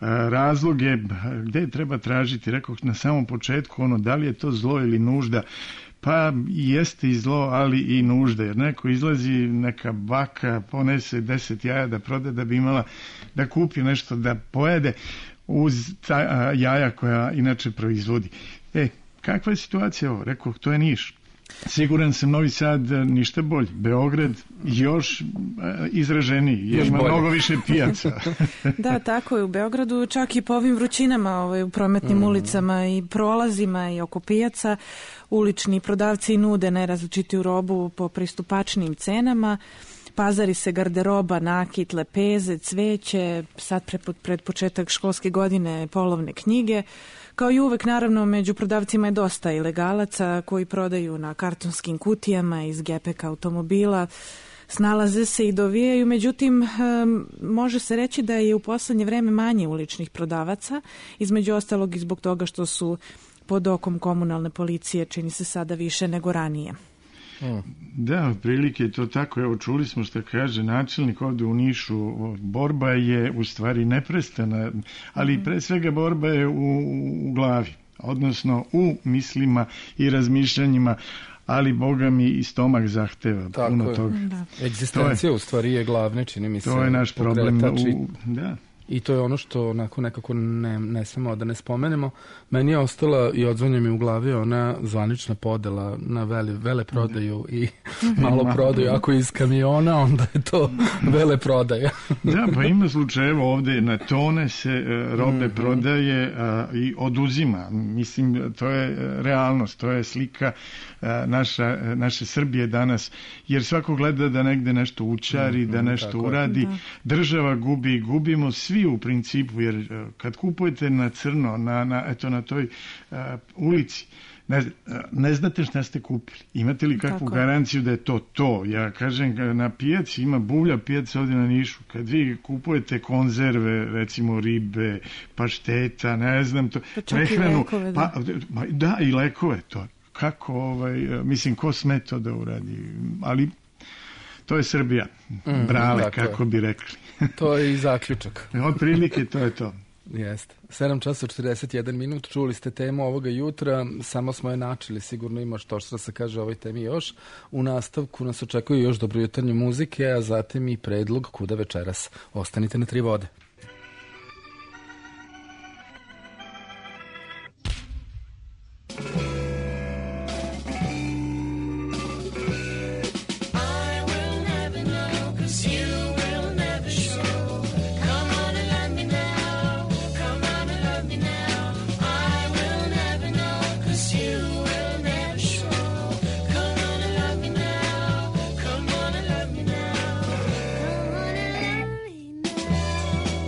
Razlog je gde treba tražiti, rekao na samom početku, ono da li je to zlo ili nužda. Pa jeste i zlo, ali i nužda, jer neko izlazi, neka baka ponese deset jaja da prode da bi imala da kupi nešto da pojede uz ta jaja koja inače proizvodi. E, kakva je situacija ovo? Rekao, to je Niš. Siguran sam Novi Sad ništa bolji. Beograd još izraženiji, jer ima mnogo više pijaca. Da, tako je u Beogradu, čak i po ovim vrućinama ovaj, u prometnim mm. ulicama i prolazima i oko pijaca ulični prodavci nude najrazličitiju robu po pristupačnim cenama. Pazari se garderoba, nakit, lepeze, cveće, sad pred, pred početak školske godine polovne knjige. Kao i uvek, naravno, među prodavcima je dosta ilegalaca koji prodaju na kartonskim kutijama iz gepeka automobila, snalaze se i dovijaju, međutim, može se reći da je u poslednje vreme manje uličnih prodavaca, između ostalog i zbog toga što su pod okom komunalne policije, čini se sada više nego ranije. Da, otprilike je to tako. Evo, čuli smo što kaže načelnik ovde u Nišu. Borba je u stvari neprestana, ali pre svega borba je u, u glavi, odnosno u mislima i razmišljanjima, ali Boga mi i stomak zahteva tako puno je. Toga. Da. Egzistencija u stvari je glavne, čini mi se. To je naš problem. U, da. I to je ono što onako nekako ne, ne smemo da ne spomenemo. Meni je ostala i odzvanja mi u glavi ona zvanična podela na vele, vele prodaju i malo prodaju. Ako iz kamiona, onda je to vele prodaja. Da, pa ima slučajeva ovde na tone se robe mm-hmm. prodaje a, i oduzima. Mislim, to je realnost, to je slika a, naša, naše Srbije danas, jer svako gleda da negde nešto učari, mm-hmm, da nešto uradi. Da. Država gubi, gubimo svi u principu, jer kad kupujete na crno, na, na, eto, na toj uh, ulici, ne, ne znate šta ste kupili. Imate li kakvu tako garanciju da je to to? Ja kažem, na pijaci ima buvlja pijaca ovdje na Nišu. Kad vi kupujete konzerve, recimo ribe, pašteta, ne znam, to, pa čak prehranu, i lekove, da. Pa, da, i lekove, to. Kako, ovaj, mislim, ko sme to da uradi? Ali to je Srbija. Mm, Brale, da, kako bi rekli. To je i zaključak. Od prilike to je to. Jeste. sedam časova četrdeset jedan minut, čuli ste temu ovoga jutra, samo smo je načeli, sigurno ima što što se kaže o ovoj temi još. U nastavku nas očekuje još dobrojutarnje muzike, a zatim i predlog kuda večeras. Ostanite na Tri vode. Come on and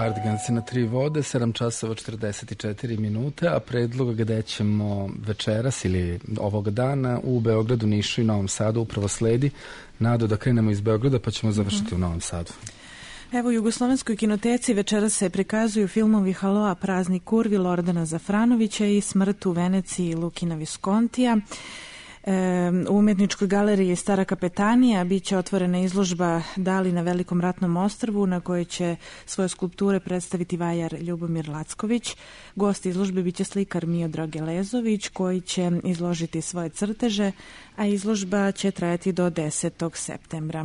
Cardigansi na tri vode, sedam časova četrdeset četiri minute, a predlog gde ćemo večeras ili ovog dana u Beogradu, Nišu i Novom Sadu upravo sledi. Nado, da krenemo iz Beograda pa ćemo završiti mm. u Novom Sadu. Evo, u Jugoslovenskoj kinoteci večeras se prikazuju filmovi Haloa, Praznik kurvi Lordana Zafranovića i Smrt u Veneciji Lukina Viskontija. U umetničkoj galeriji Stara kapetanija biće otvorena izložba Dali na Velikom ratnom ostrvu, na kojoj će svoje skulpture predstaviti vajar Ljubomir Lacković. Gost izložbe biće slikar Miodrag Elezović, koji će izložiti svoje crteže, a izložba će trajati do desetog septembra.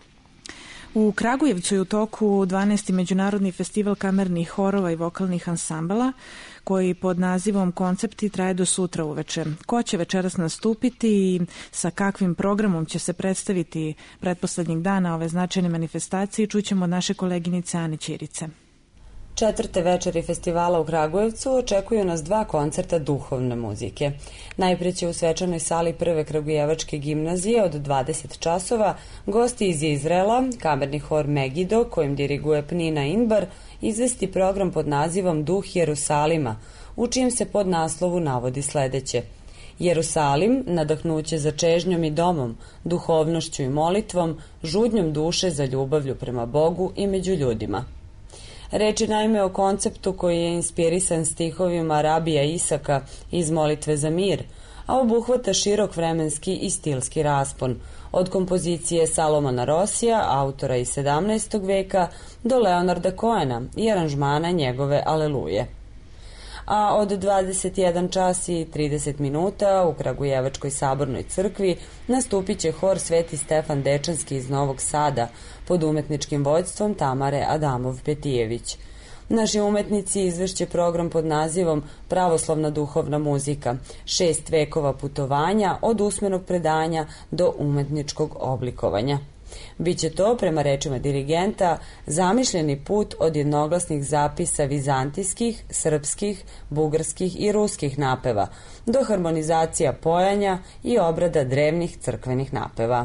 U Kragujevcu je u toku dvanaesti Međunarodni festival kamernih horova i vokalnih ansambala, koji pod nazivom Koncepti traje do sutra uveče. Ko će večeras nastupiti i sa kakvim programom će se predstaviti pretposlednjeg dana ove značajne manifestacije, čućemo od naše koleginice Ane Ćirice. Četvrte večeri festivala u Kragujevcu očekuju nas dva koncerta duhovne muzike. Najpre će u svečanoj sali Prve Kragujevačke gimnazije od dvadeset časova gosti iz Izraela, kamerni hor Megido, kojim diriguje Pnina Inbar, izvesti program pod nazivom Duh Jerusalima, u čijem se pod naslovu navodi sledeće. Jerusalim, nadahnuće za čežnjom i domom, duhovnošću i molitvom, žudnjom duše za ljubavlju prema Bogu i među ljudima. Reč je naime o konceptu koji je inspirisan stihovima Rabija Isaka iz Molitve za mir, a obuhvata širok vremenski i stilski raspon, od kompozicije Salomona Rosija, autora iz sedamnaestog veka, do Leonarda Cohena i aranžmana njegove Aleluje. A od dvadeset jedan čas i trideset minuta u Kragujevačkoj sabornoj crkvi nastupit će hor Sveti Stefan Dečanski iz Novog Sada pod umetničkim vođstvom Tamare Adamov-Petijević. Naši umetnici izvešće program pod nazivom Pravoslavna duhovna muzika, šest vekova putovanja od usmenog predanja do umetničkog oblikovanja. Biće to, prema rečima dirigenta, zamišljeni put od jednoglasnih zapisa vizantijskih, srpskih, bugarskih i ruskih napeva, do harmonizacija pojanja i obrada drevnih crkvenih napeva.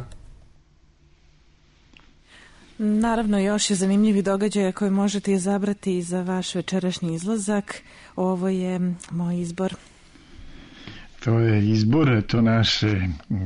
Naravno, još je zanimljivi događaja koje možete izabrati za vaš večerašnji izlazak. Ovo je moj izbor. To je izbor, to naše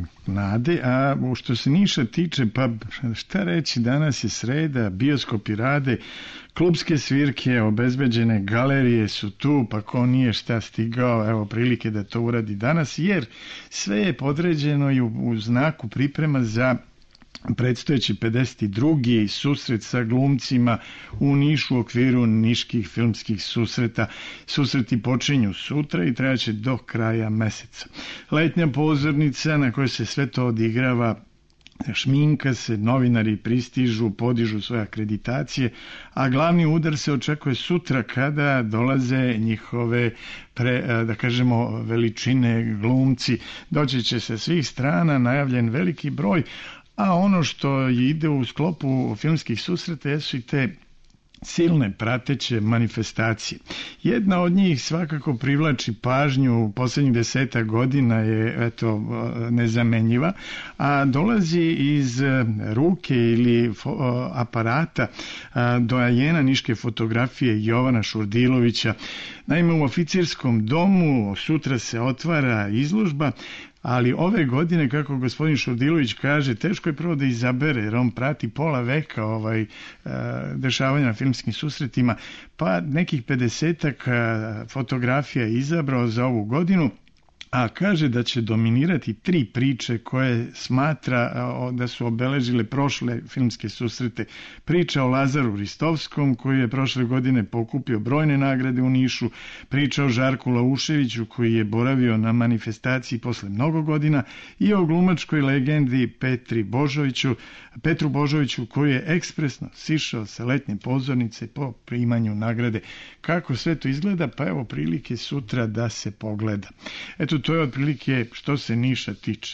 nade, a što se Niša tiče, pa šta reći, danas je sreda, bioskopi rade, klubske svirke, obezbeđene galerije su tu, pa ko nije šta stigao, evo prilike da to uradi danas, jer sve je podređeno i u, u znaku priprema za predstojeći pedeset drugi susret sa glumcima u Nišu u okviru niških filmskih susreta. Susreti počinju sutra i trajaće do kraja meseca. Letnja pozornica na kojoj se sve to odigrava, šminka se, novinari pristižu, podižu svoje akreditacije, a glavni udar se očekuje sutra kada dolaze njihove, pre, da kažemo, veličine glumci. Doći će se svih strana, najavljen veliki broj, a ono što ide u sklopu filmskih susreta jesu i te silne prateće manifestacije. Jedna od njih svakako privlači pažnju u posljednjih deseta godina je eto nezamenjiva, a dolazi iz ruke ili aparata doajena niške fotografije Jovana Šurdilovića. Naime, u oficirskom domu sutra se otvara izložba, ali ove godine, kako gospodin Šurdilović kaže, teško je prvo da izabere, jer on prati pola veka ovaj, dešavanja na filmskim susretima, pa nekih pedesetak fotografija je izabrao za ovu godinu, a kaže da će dominirati tri priče koje smatra da su obeležile prošle filmske susrete. Priča o Lazaru Ristovskom, koji je prošle godine pokupio brojne nagrade u Nišu, priča o Žarku Lauševiću, koji je boravio na manifestaciji posle mnogo godina, i o glumačkoj legendi Petri Božoviću, Petru Božoviću, koji je ekspresno sišao sa letnje pozornice po primanju nagrade. Kako sve to izgleda? Pa evo prilike sutra da se pogleda. Eto, to je otprilike što se Niša tiče.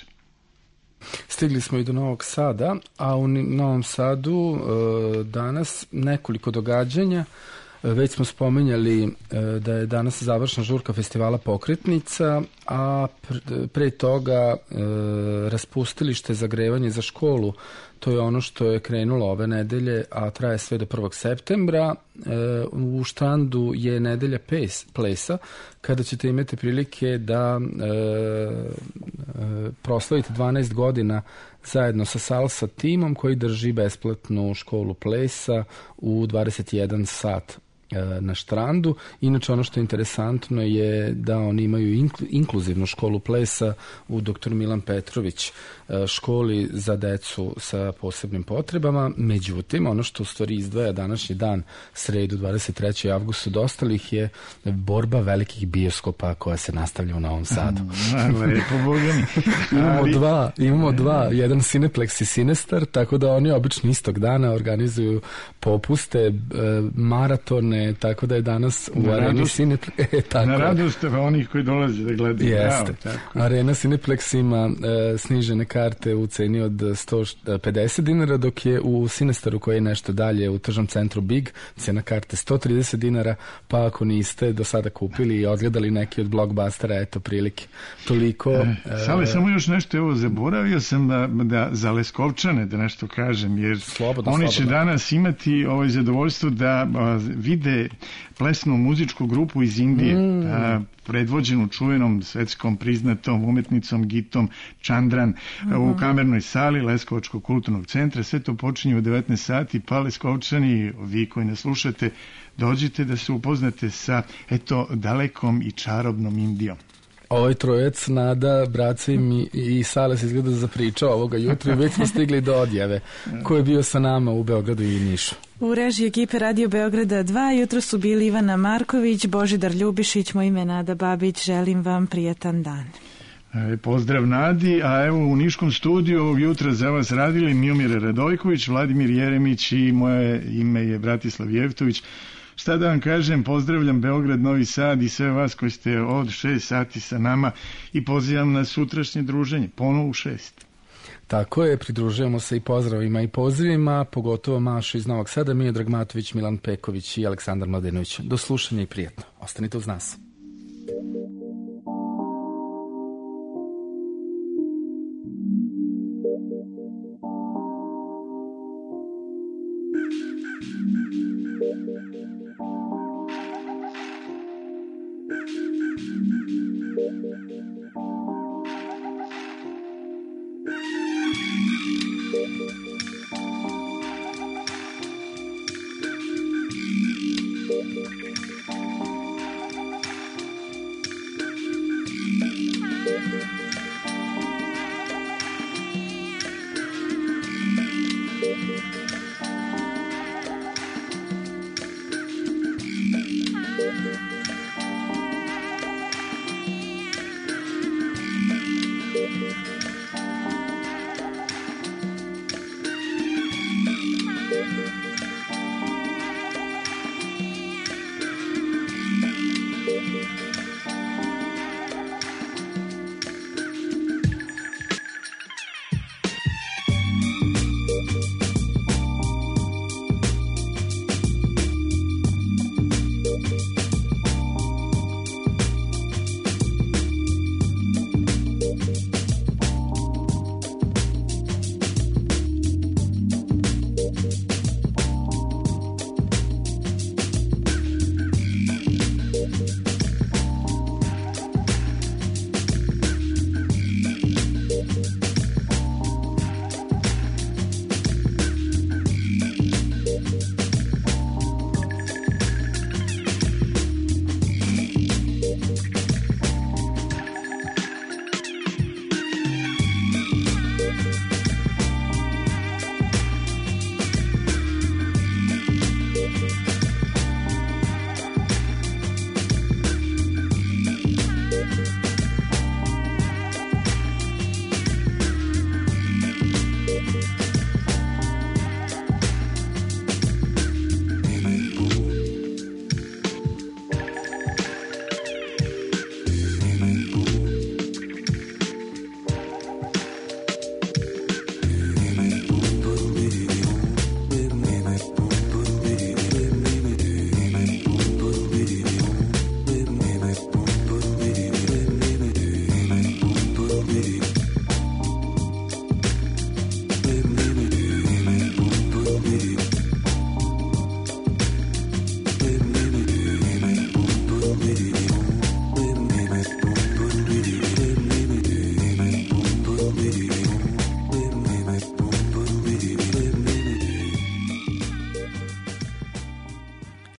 Stigli smo i do Novog Sada, a u Novom Sadu e, danas nekoliko događanja. Već smo spominjali da je danas završna žurka festivala Pokretnica, a pre toga raspustilište za grevanje za školu. To je ono što je krenulo ove nedelje, a traje sve do prvog septembra. U Štrandu je nedelja pes, plesa, kada ćete imati prilike da e, e, proslavite dvanaest godina zajedno sa Salsa timom koji drži besplatnu školu plesa u dvadeset jedan sat na Štrandu. Inače, ono što je interesantno je da oni imaju inkluzivnu školu plesa u doktor Milan Petrović školi za decu sa posebnim potrebama. Međutim, ono što u stvari izdvaja današnji dan, sredu dvadeset trećeg avgusta od ostalih, je borba velikih bioskopa koja se nastavlja u Novom Sadu. Lepo, Boga mi. Imamo dva, imamo dva, jedan Cineplex i Cinestar, tako da oni obično istog dana organizuju popuste, maratone, tako da je danas u na areni radost, Cineplex. E, tako. Na radost onih koji dolaze da gledaju. Jeste. Bravo, Arena Cineplex ima e, snižene karte u ceni od sto pedeset dinara, dok je u Cinestaru, koji je nešto dalje u tržnom centru Big, cena karte sto trideset dinara, pa ako niste do sada kupili i odgledali neki od blockbustera, eto prilike. Toliko. E, e, Sale, samo još nešto, evo, zaboravio sam da, da za Leskovčane da nešto kažem, jer slobodno, oni slobodno. će danas imati ovo zadovoljstvo da a, vide plesnu muzičku grupu iz Indije, mm. a, predvođenu čuvenom svetskom priznatom umetnicom Gitom Chandran mm-hmm. u kamernoj sali Leskovačkog kulturnog centra. Sve to počinje u devetnaest sati, pa Leskovčani, vi koji nas slušate, dođite da se upoznate sa eto dalekom i čarobnom Indijom. Ovaj trojec, Nada, Brace mi i Sale se izgleda za priča ovoga jutra i već smo stigli do odjave ko je bio sa nama u Beogradu i Nišu. U režiji ekipe Radio Beograda dva jutro su bili Ivana Marković, Božidar Ljubišić, moje ime Nada Babić, želim vam prijatan dan. E, pozdrav Nadi, a evo u Niškom studiju ovog jutra za vas radili Miomir Radojković, Vladimir Jeremić i moje ime je Bratislav Jevtović. Šta da vam kažem, pozdravljam Beograd, Novi Sad i sve vas koji ste od šest sati sa nama i pozivam na sutrašnje druženje, ponovo u šest. Tako je, pridružujemo se i pozdravima i pozdravima, pogotovo Mašu iz Novog Sada, Miodrag Matović, Milan Peković i Aleksandar Mladenović. Do slušanja i prijatno. Ostanite uz nas. Thank you.